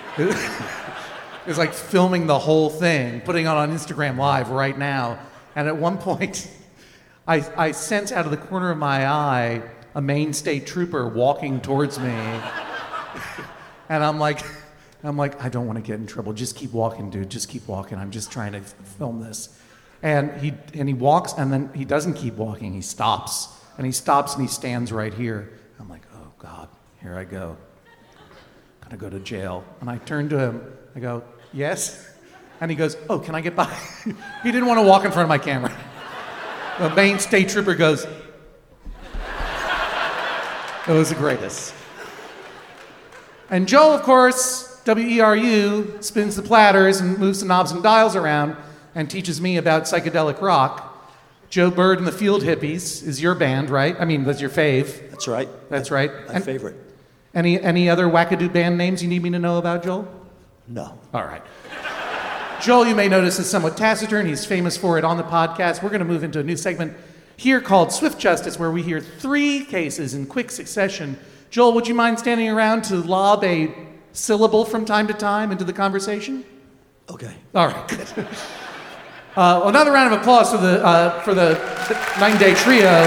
is like filming the whole thing, putting it on Instagram Live right now. And at one point, I, I sense out of the corner of my eye a Maine State Trooper walking towards me. And I'm like, I'm like, I don't want to get in trouble. Just keep walking, dude. Just keep walking. I'm just trying to f- film this. And he and he walks, and then he doesn't keep walking. He stops. And he stops, and he stands right here. I'm like, oh, God, here I go. Gonna go to jail. And I turn to him. I go, yes? And he goes, oh, can I get by? He didn't want to walk in front of my camera. The Maine State Trooper goes, it was the greatest. And Joel, of course, W E R U, spins the platters and moves the knobs and dials around and teaches me about psychedelic rock. Joe Bird and the Field Hippies is your band, right? I mean, that's your fave. That's right. That's right. My and favorite. Any any other wackadoo band names you need me to know about, Joel? No. All right. Joel, you may notice, is somewhat taciturn. He's famous for it on the podcast. We're going to move into a new segment here called Swift Justice, where we hear three cases in quick succession. Joel, would you mind standing around to lob a syllable from time to time into the conversation? Okay. All right, good. Uh, another round of applause for the uh, for the nine-day trio.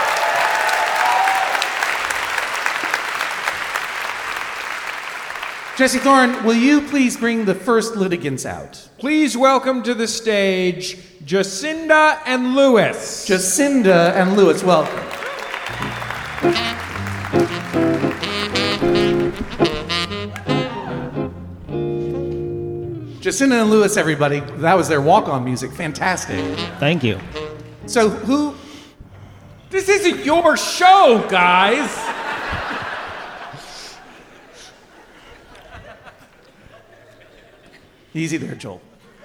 Jesse Thorne, will you please bring the first litigants out? Please welcome to the stage Jacinda and Lewis. Jacinda and Lewis, welcome. Jacinda and Lewis, everybody. That was their walk-on music. Fantastic. Thank you. So who... This isn't your show, guys. Easy there, Joel.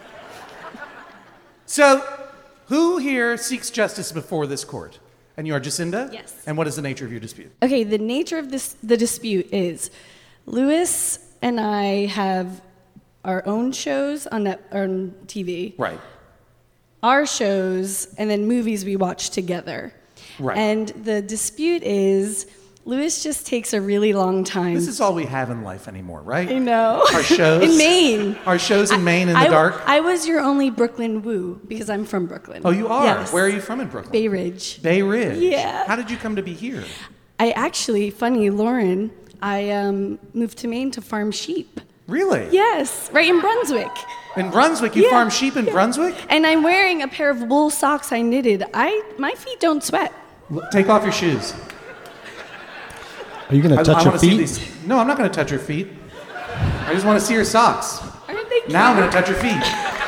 So, who here seeks justice before this court? And you are Jacinda? Yes. And what is the nature of your dispute? Okay, the nature of this the dispute is Lewis and I have our own shows on, net, on T V. Right. Our shows, and then movies we watch together. Right. And the dispute is Lewis just takes a really long time. This is all we have in life anymore, right? I know. Our shows. In Maine. Our shows in Maine in the I, dark. I was your only Brooklyn woo because I'm from Brooklyn. Oh, you are? Yes. Where are you from in Brooklyn? Bay Ridge. Bay Ridge? Yeah. How did you come to be here? I actually, funny, Lauren, I um, moved to Maine to farm sheep. Really? Yes, right in Brunswick. In Brunswick? You Yeah, farm sheep in yeah. Brunswick? And I'm wearing a pair of wool socks I knitted. I My feet don't sweat. L- Take off your shoes. Are you going to I- touch I your wanna see feet? these- No, I'm not going to touch your feet. I just want to see your socks. Aren't they cute? Now I'm going to touch your feet.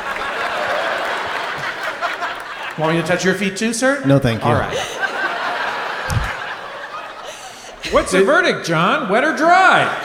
Want me to touch your feet too, sir? No, thank you. All right. What's the verdict, John? Wet or dry?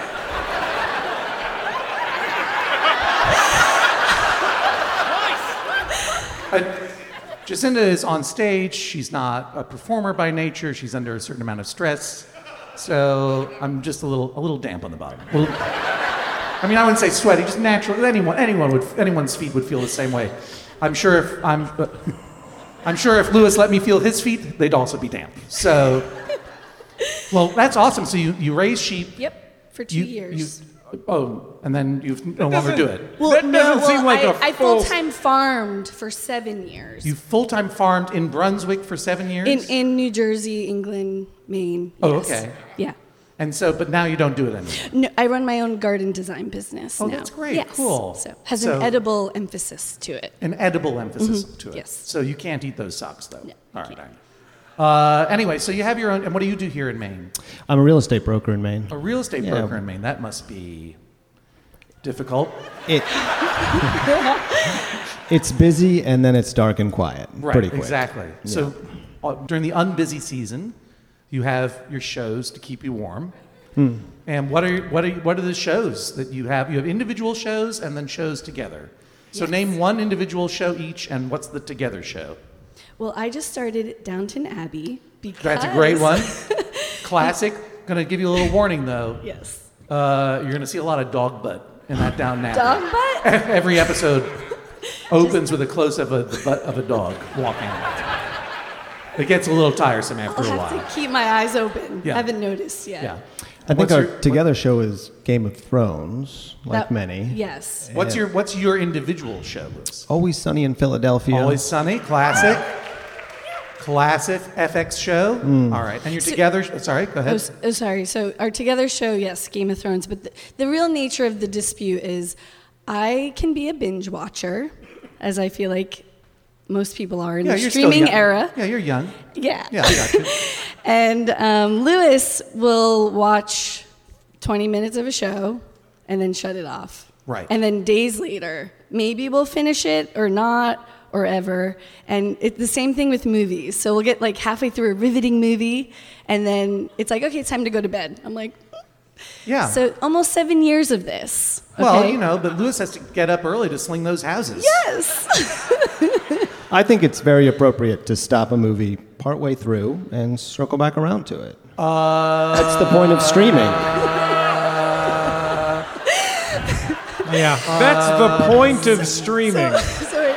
Uh, Jacinda is on stage. She's not a performer by nature. She's under a certain amount of stress. So I'm just a little, a little damp on the bottom. A little- I mean, I wouldn't say sweaty, just natural. Anyone, anyone would, anyone's feet would feel the same way. I'm sure if I'm, uh, I'm sure if Lewis let me feel his feet, they'd also be damp. So, well, that's awesome. So you, you raise sheep. Yep, for two You, years. you, oh, and then you no longer do it. Well, That no, doesn't well, seem like I, a I full- full-time farmed for seven years. You full-time farmed in Brunswick for seven years? in in New Jersey, England, Maine. Oh, yes. okay. Yeah. And so, but now you don't do it anymore. No, I run my own garden design business Oh, now. that's great. Yes. Cool. So has So- an edible emphasis to it. An edible emphasis Mhm. to it. Yes. So you can't eat those socks, though. No, all right. All right. Uh, anyway, so you have your own. And what do you do here in Maine? I'm a real estate broker in Maine. A real estate Yeah. broker in Maine. That must be. Difficult. It. It's busy and then it's dark and quiet. Right, Pretty quick. exactly. Yeah. So uh, during the unbusy season, you have your shows to keep you warm. Hmm. And what are what are what are the shows that you have? You have individual shows and then shows together. So Yes. name one individual show each, and what's the together show? Well, I just started Downton Abbey because That's a great one. Classic. Going to give you a little warning though. Yes. Uh, you're going to see a lot of dog butt in that Downton Abbey. Dog butt? Every episode opens with a close up of the butt of a dog walking. It gets a little tiresome after I'll a have while. to keep my eyes open. Yeah. I haven't noticed yet. Yeah. I think What's our your- together show is Game of Thrones, like That- many. Yes. What's your What's your individual show, Liz? Always Sunny in Philadelphia. Always Sunny, classic, classic F X show. Mm. All right, and you're So- together. Sorry, go Oh, ahead. s- oh, sorry. So our together show, yes, Game of Thrones. But the, the real nature of the dispute is, I can be a binge watcher, as I feel like most people are in Yeah, the you're still streaming young. era. Yeah, you're young. Yeah. Yeah, I got you. And um, Lewis will watch twenty minutes of a show and then shut it off. Right. And then days later, maybe we'll finish it or not or ever. And it's the same thing with movies. So we'll get like halfway through a riveting movie and then it's like, okay, it's time to go to bed. I'm like, Yeah. so almost seven years of this. Well, okay? you know, but Lewis has to get up early to sling those houses. Yes. I think it's very appropriate to stop a movie partway through and circle back around to it. Uh, That's the point of streaming. Yeah, that's the point of streaming. Sorry.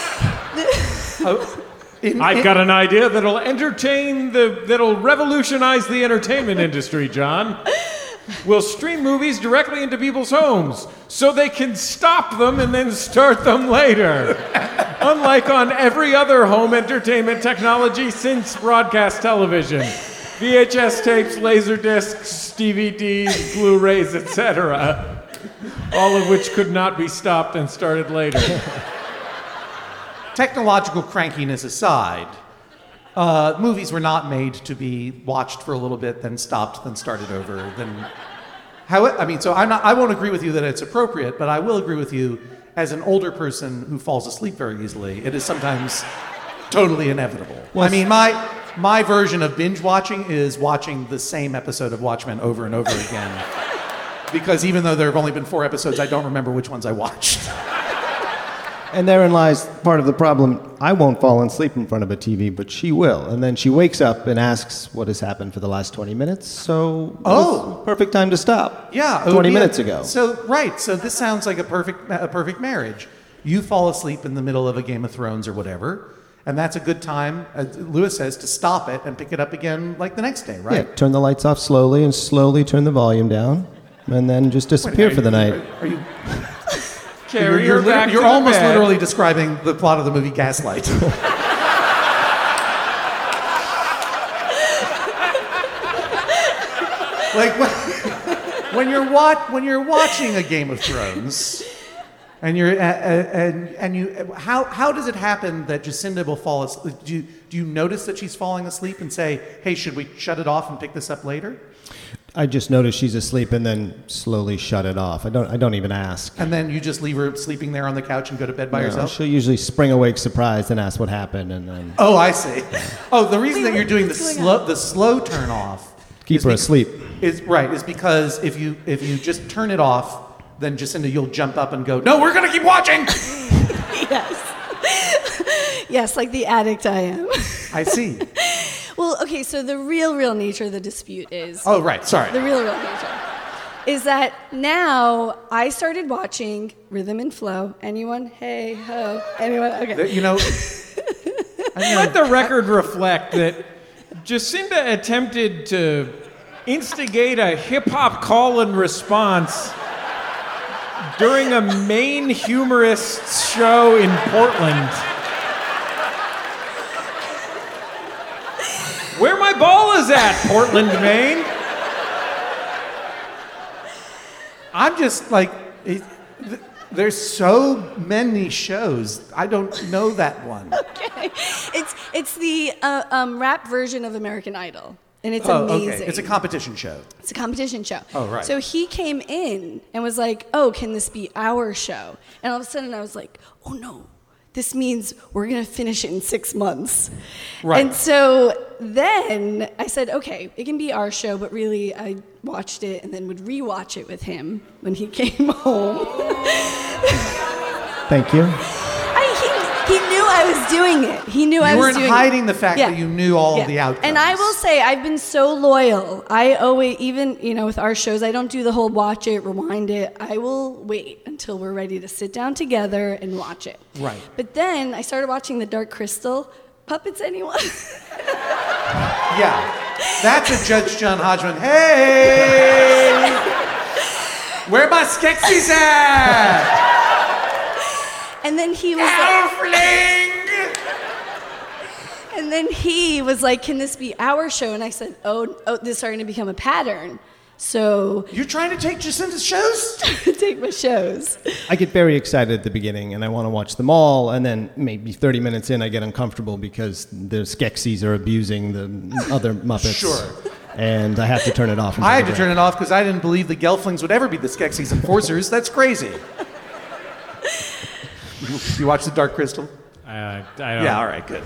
I've got an idea that'll entertain the that'll revolutionize the entertainment industry, John. We'll stream movies directly into people's homes so they can stop them and then start them later. Unlike on every other home entertainment technology since broadcast television. V H S tapes, laser discs, D V Ds, Blu-rays, et cetera. All of which could not be stopped and started later. Technological crankiness aside, uh, movies were not made to be watched for a little bit, then stopped, then started over. Then, how? I mean, so I'm not. I won't agree with you that it's appropriate, but I will agree with you as an older person who falls asleep very easily. It is sometimes totally inevitable. I mean, my my version of binge watching is watching the same episode of Watchmen over and over again. Because even though there have only been four episodes, I don't remember which ones I watched. And therein lies part of the problem. I won't fall asleep in front of a T V, but she will. And then she wakes up and asks what has happened for the last twenty minutes. So, Oh. perfect time to stop. Yeah, it would twenty be minutes a- ago. So right, so this sounds like a perfect a perfect marriage. You fall asleep in the middle of a Game of Thrones or whatever, and that's a good time, as Lewis says, to stop it and pick it up again like the next day, right? Yeah, turn the lights off slowly and slowly turn the volume down, and then just disappear Wait, are for the you- night. Are you? Carry you're her back lit- you're to the almost bed. literally describing the plot of the movie Gaslight. Like when, when you're wat- when you're watching a Game of Thrones, and you're uh, uh, and and you how how does it happen that Jacinda will fall asleep? Do you do you notice that she's falling asleep and say, "Hey, should we shut it off and pick this up later?" I just notice she's asleep and then slowly shut it off. I don't. I don't even ask. And then you just leave her sleeping there on the couch and go to bed by No, yourself. She'll usually spring awake surprised and ask what happened, and then Oh, I see. Oh, the reason that you're doing the slow the slow turn off keep is her bec- asleep. is right is because if you if you just turn it off, then Jacinda, you'll jump up and go, "No, we're gonna keep watching." Yes. Yes, like the addict I am. I see. Well, okay, so the real, real nature of the dispute is. Oh, right, sorry. The real, real nature is that now I started watching Rhythm and Flow. Anyone? Hey, ho. Anyone? Okay. You know, Let the record reflect that Jacinda attempted to instigate a hip hop call and response during a Maine humorist's show in Portland. Where my ball is at, Portland, Maine. I'm just like, it, th- there's so many shows. I don't know that one. Okay. It's it's the uh, um, rap version of American Idol. And it's oh, amazing. okay. It's a competition show. It's a competition show. Oh, right. So he came in and was like, oh, can this be our show? And all of a sudden I was like, oh no, this means we're going to finish it in six months. Right. And so then I said, okay, it can be our show, but really I watched it and then would rewatch it with him when he came home. Thank you. I, he, he knew I was doing it. He knew You I was weren't doing hiding it. the fact Yeah. that you knew all Yeah. of the outcomes. And I will say, I've been so loyal. I always, even, you know, with our shows, I don't do the whole watch it, rewind it. I will wait until we're ready to sit down together and watch it. Right. But then I started watching The Dark Crystal. Puppets, anyone? Yeah. That's a Judge John Hodgman. Hey! Where my Skeksis at? And then he was like, and then he was like, can this be our show? And I said, oh, oh this is starting to become a pattern. So you're trying to take Jacinda's shows? Take my shows. I get very excited at the beginning, and I want to watch them all, and then maybe thirty minutes in, I get uncomfortable because the Skeksis are abusing the other Muppets. Sure. And I have to turn it off. I had to turn it off because I didn't believe the Gelflings would ever be the Skeksis enforcers. That's crazy. You, you watch The Dark Crystal? Uh, I don't. Yeah, all right, good.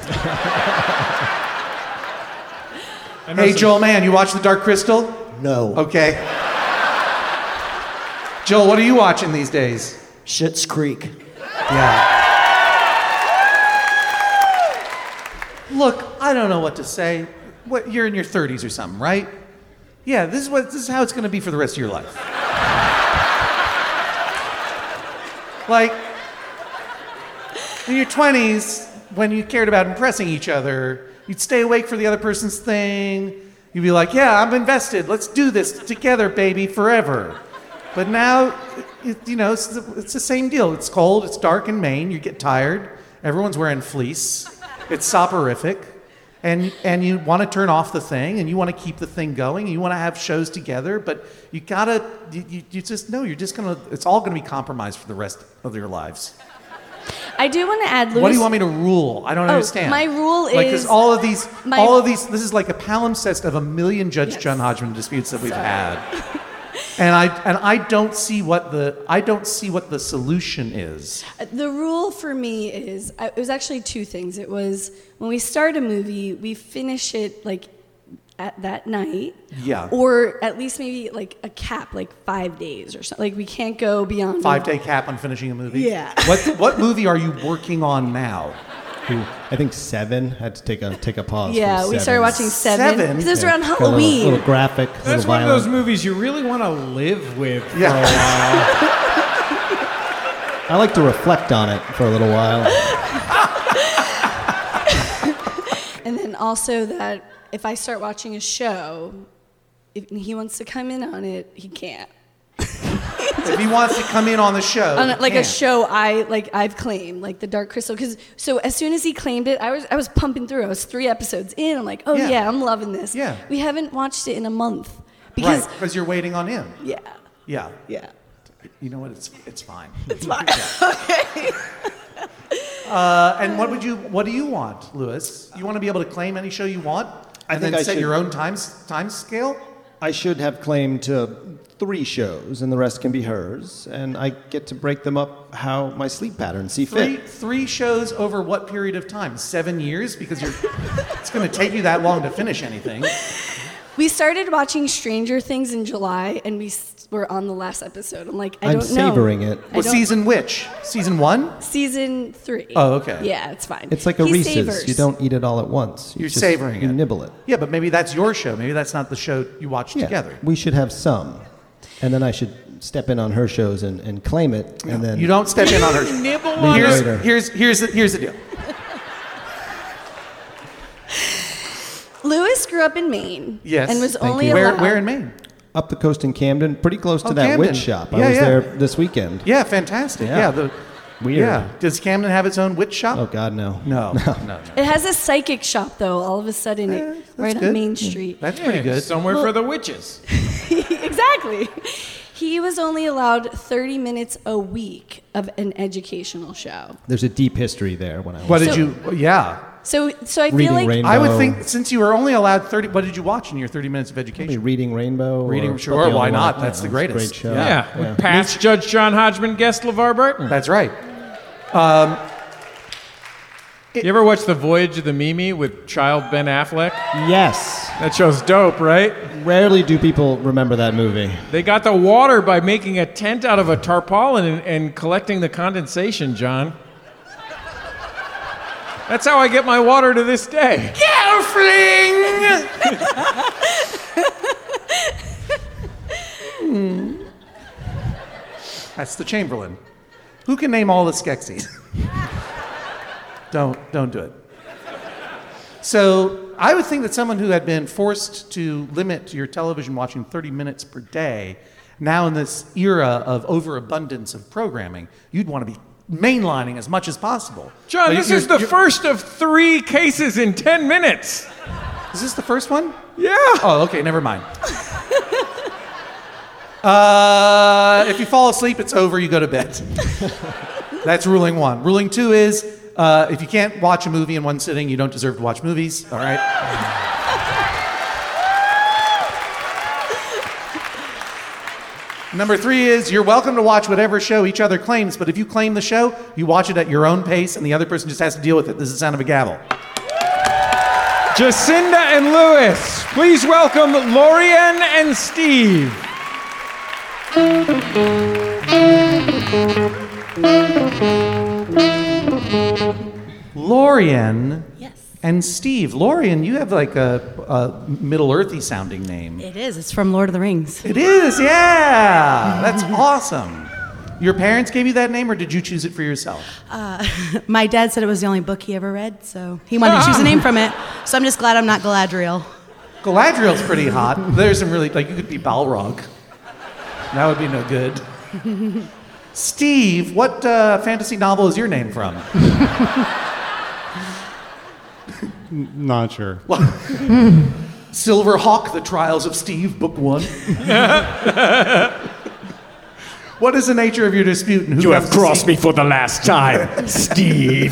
Hey, Joel, man, you watch The Dark Crystal? No. Okay. Joel, what are you watching these days? Schitt's Creek. Yeah. Look, I don't know what to say. What, you're in your thirties or something, right? Yeah, this is what this is how it's going to be for the rest of your life. Like, in your twenties, when you cared about impressing each other, you'd stay awake for the other person's thing. You'd be like, yeah, I'm invested. Let's do this together, baby, forever. But now, it, you know, it's the, it's the same deal. It's cold, it's dark in Maine, you get tired. Everyone's wearing fleece. It's soporific. And, and you want to turn off the thing, and you want to keep the thing going, and you want to have shows together, but you gotta, you, you, you just know you're just gonna, it's all gonna be compromised for the rest of your lives. I do want to add, Louis. What do you want me to rule? I don't Oh, understand. my rule like, 'cause is- all of these, my- all of these. This is like a palimpsest of a million Judge Yes. John Hodgman disputes that we've Sorry. had, and I and I don't see what the I don't see what the solution is. The rule for me is, uh, it was actually two things. It was when we start a movie, we finish it like at that night. Yeah. Or at least maybe like a cap, like five days or something. Like we can't go beyond Five day cap on finishing a movie. Yeah. What what movie are you working on now? Ooh, I think Seven had to take a take a pause. Yeah, from we Seven. started watching Seven. Seven? Because it was Yeah, around got a little- Halloween. Little, graphic. That's little one of violent. those movies you really want to live with for Yeah. a while. I like to reflect on it for a little while. And then also that if I start watching a show, if he wants to come in on it, he can't. If he wants to come in on the show, On a- like he a can. show I like I've claimed, like The Dark Crystal, because so as soon as he claimed it, I was I was pumping through. I was three episodes in. I'm like, oh Yeah. yeah, I'm loving this. Yeah. We haven't watched it in a month because Right, because you're waiting on him. yeah, Yeah. yeah, You know what? It's it's fine. it's fine. okay. Uh, and what would you? What do you want, Louis? You want to be able to claim any show you want, I and think then I set should- your own time time scale. I should have claimed to three shows, and the rest can be hers, and I get to break them up how my sleep patterns see Three fit. three shows over what period of time? Seven years? Because you're. It's going to take you that long to finish anything. We started watching Stranger Things in July, and we s- were on the last episode. I'm like, I I'm don't know. savoring it. I What don't- season? Which season one? Season three. Oh, okay. Yeah, it's fine. It's like a He Reese's. savors. You don't eat it all at once. You You're just- savoring you it. nibble it. Yeah, but maybe that's your show. Maybe that's not the show you watch Yeah, together. we should have some, and then I should step in on her shows and, and claim it, and then You don't step in on her. Nibble Leave on it Here's later. here's here's the, here's the deal. Lewis grew up in Maine. Yes. And was Thank only you. Where allowed. where in Maine? up the coast in Camden, pretty close to Oh, that Camden. witch shop. Yeah, I was yeah. there this weekend. Yeah, fantastic. Yeah. Yeah, the Weird. Yeah. Does Camden have its own witch shop? Oh God, no. No. No. no. It has a psychic shop, though, all of a sudden, it, right good. on Main Street. That's pretty good. Somewhere Well- for the witches. Exactly. He was only allowed thirty minutes a week of an educational show. There's a deep history there. When I was What did So- you? Yeah. So, so I Reading feel like Rainbow. I would think since you were only allowed thirty, what did you watch in your thirty minutes of education? Maybe Reading Rainbow. Reading, or sure, the why only not? one. That's Yeah, the it's a greatest. Great show. Yeah, Yeah. with past Judge John Hodgman guest LeVar Burton. That's right. Um, You ever watch The Voyage of the Mimi with child Ben Affleck? Yes. That show's dope, right? Rarely do people remember that movie. They got the water by making a tent out of a tarpaulin and, and collecting the condensation, John. That's how I get my water to this day. Gelfling! Hmm. That's the Chamberlain. Who can name all the Skeksis? don't, don't do it. So I would think that someone who had been forced to limit your television watching thirty minutes per day, now in this era of overabundance of programming, you'd want to be mainlining as much as possible. John, But this you're- is the you're- first of three cases in ten minutes. Is this the first one? Yeah. Oh, okay, never mind. uh, if you fall asleep, it's over, you go to bed. That's ruling one. Ruling two is uh, if you can't watch a movie in one sitting, you don't deserve to watch movies, all right? Number three is you're welcome to watch whatever show each other claims, but if you claim the show, you watch it at your own pace and the other person just has to deal with it. This is the sound of a gavel. Jacinda and Lewis, please welcome Lorian and Steve. Lorian and Steve. Lorian, you have like a, a Middle Earthy sounding name. It is. It's from Lord of the Rings. It is, yeah. That's awesome. Your parents gave you that name, or did you choose it for yourself? Uh, my dad said it was the only book he ever read, so he wanted to choose a name from it. So I'm just glad I'm not Galadriel. Galadriel's pretty hot. There's some really, like, you could be Balrog. That would be no good. Steve, what uh, fantasy novel is your name from? Not sure. Silverhawk, The Trials of Steve, Book One. What is the nature of your dispute? And who You have comes to crossed see- me for the last time, Steve.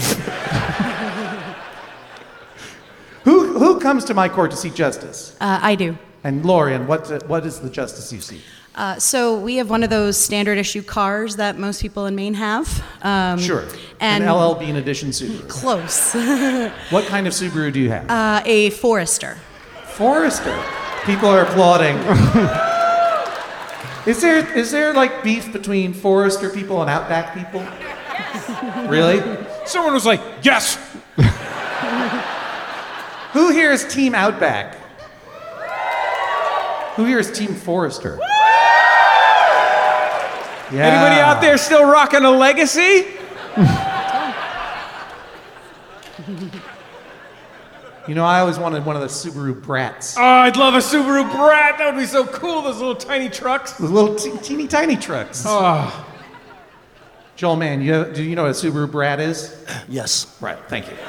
Who, who comes to my court to seek justice? Uh, I do. And Lorian, what, what is the justice you seek? Uh, so we have one of those standard issue cars that most people in Maine have. Um, Sure. And An L L Bean Edition Subaru. Close. What kind of Subaru do you have? uh, a Forester. Forester. People are applauding. Is there is there like beef between Forester people and Outback people? Really? Someone was like, yes. Who here is Team Outback? Who here is Team Forester? Yeah. Anybody out there still rocking a Legacy? You know, I always wanted one of the Subaru Brats. Oh, I'd love a Subaru Brat. That would be so cool. Those little tiny trucks. Those little te- teeny tiny trucks. Oh. Joel, man, you have, do you know what a Subaru Brat is? Yes. Right, thank you.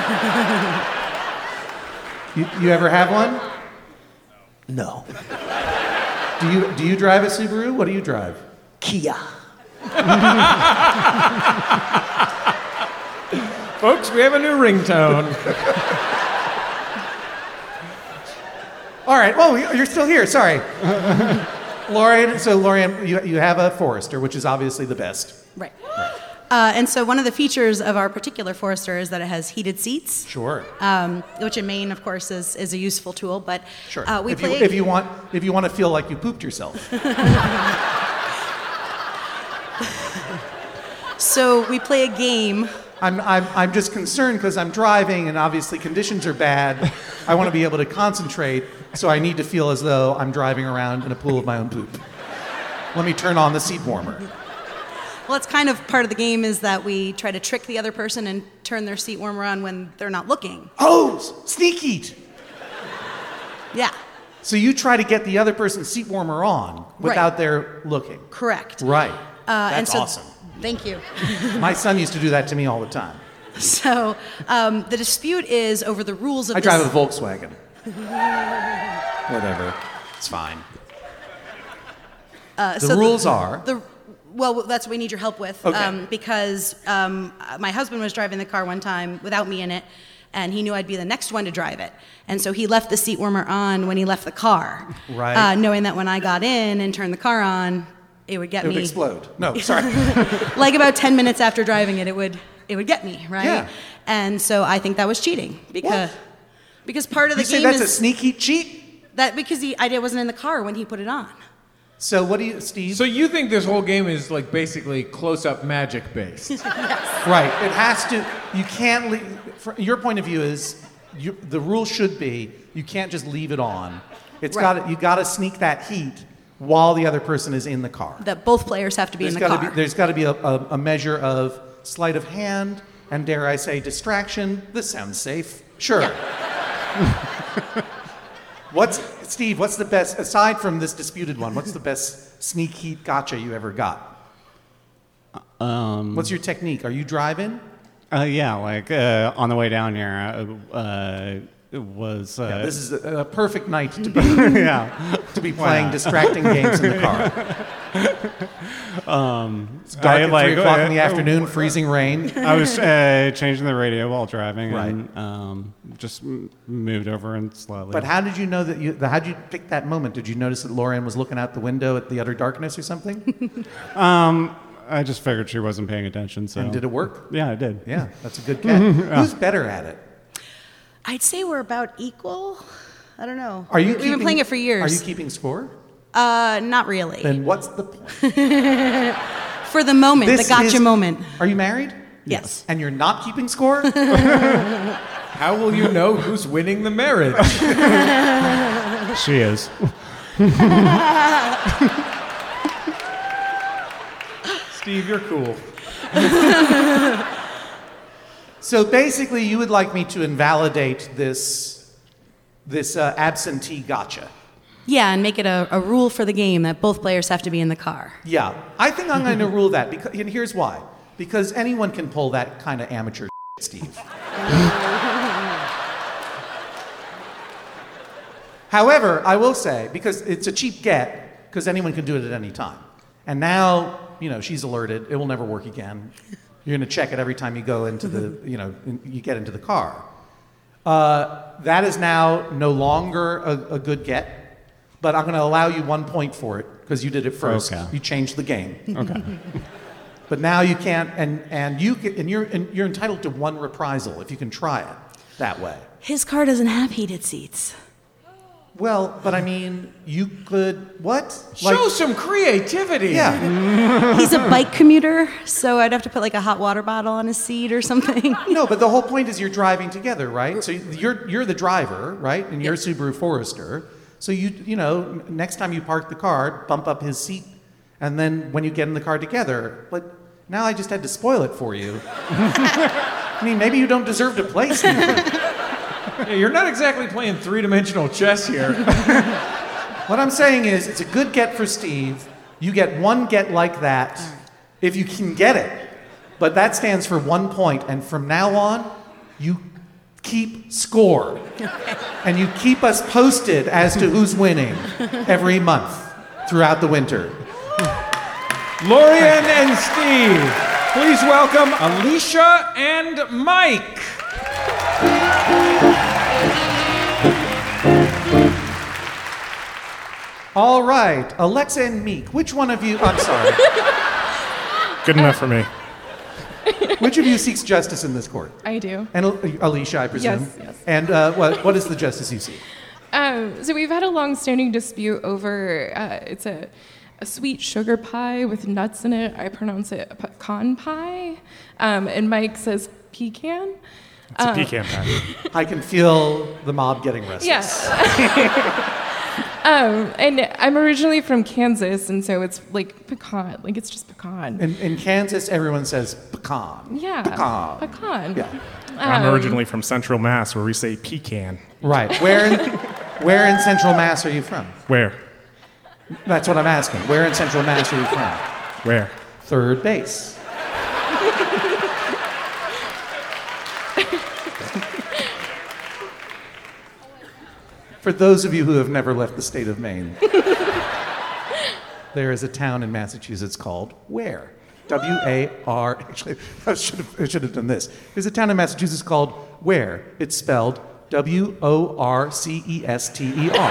you. You ever have one? No. Do you do you drive a Subaru? What do you drive? Kia. Folks, we have a new ringtone. All right. Well, you're still here. Sorry. Lorian, so Lorian, you, you have a Forester, which is obviously the best. Right. Uh, and so one of the features of our particular Forester is that it has heated seats. Sure. Um, which in Maine, of course, is, is a useful tool. But Sure. uh, we if, you, play. if you want, if you want to feel like you pooped yourself. So we play a game. I'm, I'm, I'm just concerned because I'm driving and obviously conditions are bad. I want to be able to concentrate, so I need to feel as though I'm driving around in a pool of my own poop. Let me turn on the seat warmer. Well, it's kind of part of the game is that we try to trick the other person and turn their seat warmer on when they're not looking. Oh, sneak eat. Yeah, So you try to get the other person's seat warmer on without Right. their looking. correct. Right. Uh, and That's so, awesome. Thank you. My son used to do that to me all the time. So um, the dispute is over the rules of I this. drive a Volkswagen. Whatever. It's fine. Uh, The so rules are- the well, that's what we need your help with. Okay. Um, because um, my husband was driving the car one time without me in it, and he knew I'd be the next one to drive it. And so he left the seat warmer on when he left the car, Right. uh, knowing that when I got in and turned the car on, it would get It me. would explode. No, sorry. Like about ten minutes after driving it, it would it would get me, right? Yeah. And so I think that was cheating because because part of the You say game that's is a sneak heat cheat? that because he I wasn't in the car when he put it on. So what do you, Steve? So you think this whole game is like basically close-up magic based? Right. It has to. You can't leave. From your point of view is, you, the rule should be you can't just leave it on. It's Right. got. You got to sneak that heat while the other person is in the car. That both players have to be There's in the gotta car. Be, there's got to be a, a, a measure of sleight of hand and, dare I say, distraction. This sounds safe. Sure. What's Steve? What's the best aside from this disputed one? What's the best sneak heat gotcha you ever got? Um, What's your technique? Are you driving? Uh, yeah, like uh, on the way down here, uh, uh, it was. Uh, Yeah, this is a, a perfect night to be yeah. to be Why playing not? distracting games in the car. Um, It's dark I, at like, three o'clock in the uh, afternoon, freezing rain. I was uh, changing the radio while driving, Right. and um, just m- moved over and slowly. But how did you know that you? How did you pick that moment? Did you notice that Lauren was looking out the window at the utter darkness or something? Um, I just figured she wasn't paying attention. So And did it work? Yeah, it did. Yeah, that's a good catch. Yeah. Who's better at it? I'd say we're about equal. I don't know. Are you? We've keeping, been playing it for years. Are you keeping score? Uh, not really. Then what's the point? For the moment, This the gotcha is- moment. Are you married? Yes. And you're not keeping score? How will you know who's winning the marriage? She is. Steve, you're cool. So basically, you would like me to invalidate this, this uh, absentee gotcha. Yeah, and make it a, a rule for the game that both players have to be in the car. Yeah, I think I'm going to rule that, because, and here's why. Because anyone can pull that kind of amateur Steve. However, I will say, because it's a cheap get, because anyone can do it at any time. And now, you know, she's alerted. It will never work again. You're going to check it every time you go into the, you know, in, you get into the car. Uh, that is now no longer a, a good get, but I'm going to allow you one point for it because you did it first. Okay. You changed the game. Okay. But now you can't, and and you can, and you're and you're entitled to one reprisal if you can try it that way. His car doesn't have heated seats. Well, but I mean, you could what? Show some creativity. Yeah. He's a bike commuter, so I'd have to put like a hot water bottle on his seat or something. No, but the whole point is you're driving together, right? So you're you're the driver, right? And you're a Subaru Forester. So you you know, next time you park the car, bump up his seat, and then when you get in the car together, but now I just had to spoil it for you. I mean, maybe you don't deserve to play, Steve. Yeah, you're not exactly playing three-dimensional chess here. What I'm saying is, it's a good get for Steve. You get one get like that if you can get it. But that stands for one point, and from now on, you keep score. And you keep us posted as to who's winning every month throughout the winter. Lorian and Steve, please welcome Alicia and Mike. All right, Alexa and Meek, which one of you, I'm sorry, Good enough for me. which of you seeks justice in this court? I do. And Al- Alicia, I presume. Yes, yes. And uh, what, what is the justice you seek? Um, so we've had a long-standing dispute over uh, it's a, a sweet sugar pie with nuts in it. I pronounce it pecan pie, um, and Mike says pecan. It's a Um, pecan pie. I can feel the mob getting restless. Yeah. um, and I'm originally from Kansas, and so it's like pecan, like it's just pecan. In, in Kansas, everyone says pecan. Yeah. Pecan. Pecan. Yeah. I'm Um, originally from Central Mass, where we say pecan. Right. Where in, where in Central Mass are you from? Where? That's what I'm asking. Where in Central Mass are you from? Where? Third base. For those of you who have never left the state of Maine, there is a town in Massachusetts called Ware. W A R. Actually, I should have, I should have done this. There's a town in Massachusetts called Ware. It's spelled W O R C E S T E R.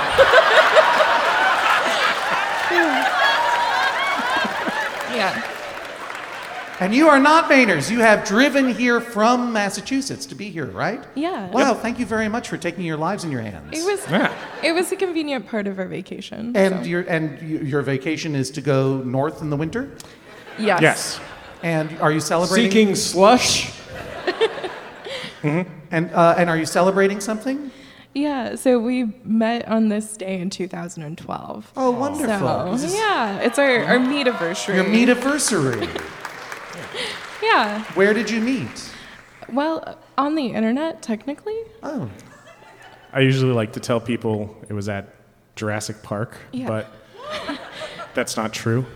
Yeah. And you are not Mainers. You have driven here from Massachusetts to be here, right? Yeah. Wow, Yep. thank you very much for taking your lives in your hands. It was it was a convenient part of our vacation. And so. your and y- your vacation is to go north in the winter? Yes. Yes. And are you celebrating? Seeking slush? Mhm. And uh, and are you celebrating something? Yeah, so we met on this day in two thousand twelve. Oh, wonderful. So, This is- yeah, it's our, our meet-iversary. Your meet-iversary. Yeah. Where did you meet? Well, on the internet, technically. Oh. I usually like to tell people it was at Jurassic Park, Yeah. but that's not true.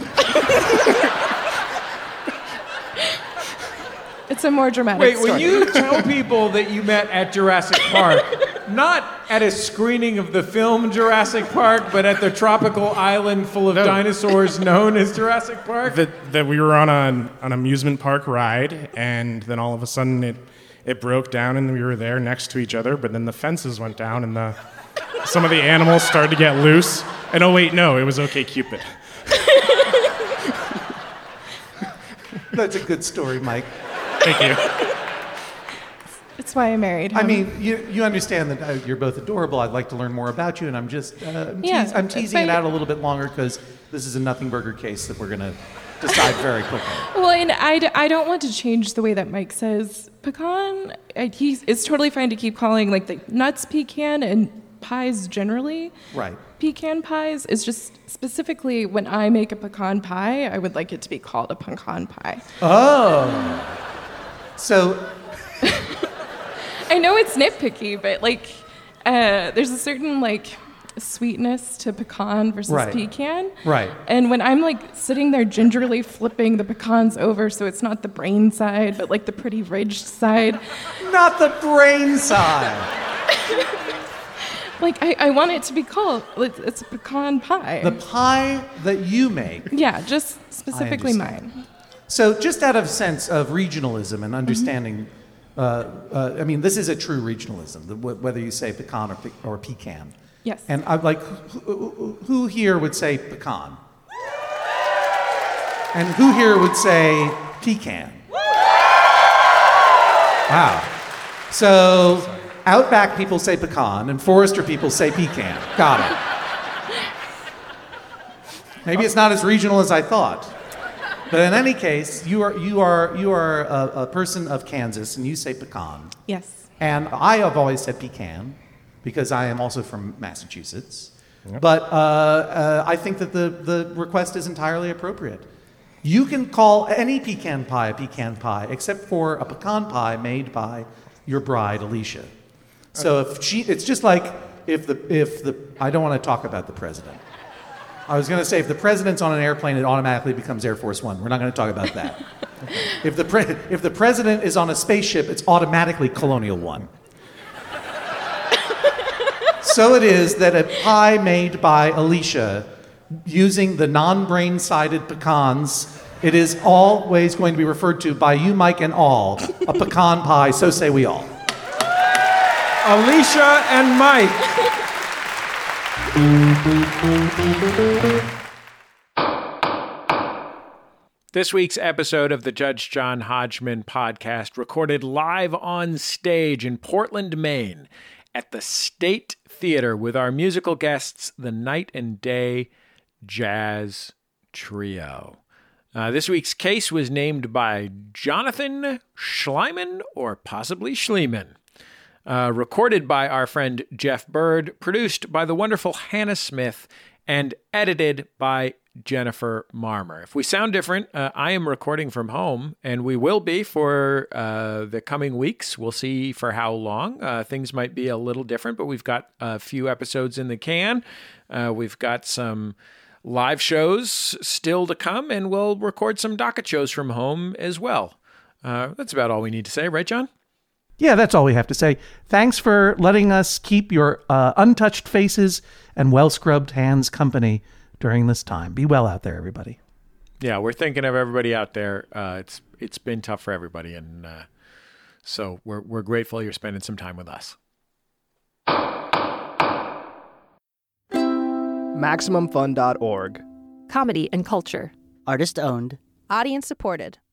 It's a more dramatic Wait, story. when you tell people that you met at Jurassic Park, not at a screening of the film Jurassic Park, but at the tropical island full of dinosaurs known as Jurassic Park? That, that we were on an, an amusement park ride, and then all of a sudden it, it broke down, and we were there next to each other, but then the fences went down, and the some of the animals started to get loose. And oh, wait, no, it was OK Cupid. That's a good story, Mike. Thank you. It's why I married him. I mean, you you understand that uh, you're both adorable. I'd like to learn more about you, and I'm just uh, I'm, Yeah, teas- I'm teasing it but- out a little bit longer because this is a nothing burger case that we're going to decide very quickly. Well, and I, d- I don't want to change the way that Mike says pecan. I, he's, it's totally fine to keep calling like the nuts pecan and pies generally. Right. Pecan pies is just specifically when I make a pecan pie, I would like it to be called a pecan pie. Oh. So I know it's nitpicky, but like uh, there's a certain like sweetness to pecan versus Right. pecan. Right. And when I'm like sitting there gingerly flipping the pecans over so it's not the brain side, but like the pretty ridged side. Not the brain side. Like I, I want it to be called, it's it's a pecan pie. The pie that you make. Yeah, just specifically understand. mine. So just out of sense of regionalism and understanding, uh, uh, I mean, this is a true regionalism, the, wh- whether you say pecan or, pe- or pecan. Yes. And I'm like, who, who here would say pecan? And who here would say pecan? Wow. So Outback people say pecan, and Forester people say pecan. Got it. Maybe it's not as regional as I thought. But in any case, you are, you are, you are a, a person of Kansas, and you say pecan. Yes. And I have always said pecan, because I am also from Massachusetts. But uh, uh, I think that the, the request is entirely appropriate. You can call any pecan pie a pecan pie, except for a pecan pie made by your bride, Alicia. So if she, it's just like if the, if the, I don't want to talk about the president. I was going to say if the president's on an airplane, it automatically becomes Air Force One. We're not going to talk about that. If the, pre, if the president is on a spaceship, it's automatically Colonial One. So it is that a pie made by Alicia using the non-brain-sided pecans, it is always going to be referred to by you, Mike, and all, a pecan pie, so say we all. Alicia and Mike. This week's episode of the Judge John Hodgman podcast recorded live on stage in Portland, Maine, at the State Theater with our musical guests, the Night and Day Jazz Trio. Uh, this week's case was named by Jonathan Schleiman, or possibly Schliemann. Uh, recorded by our friend Jeff Bird, produced by the wonderful Hannah Smith, and edited by Jennifer Marmer. If we sound different, uh, I am recording from home, and we will be for uh, the coming weeks. We'll see for how long. Uh, things might be a little different, but we've got a few episodes in the can. Uh, we've got some live shows still to come, and we'll record some docket shows from home as well. Uh, that's about all we need to say, right, John? Yeah, that's all we have to say. Thanks for letting us keep your uh, untouched faces and well-scrubbed hands company during this time. Be well out there, everybody. Yeah, we're thinking of everybody out there. Uh, it's it's been tough for everybody, and uh, so we're we're grateful you're spending some time with us. Maximum Fun dot org. Comedy and culture. Artist owned. Audience supported.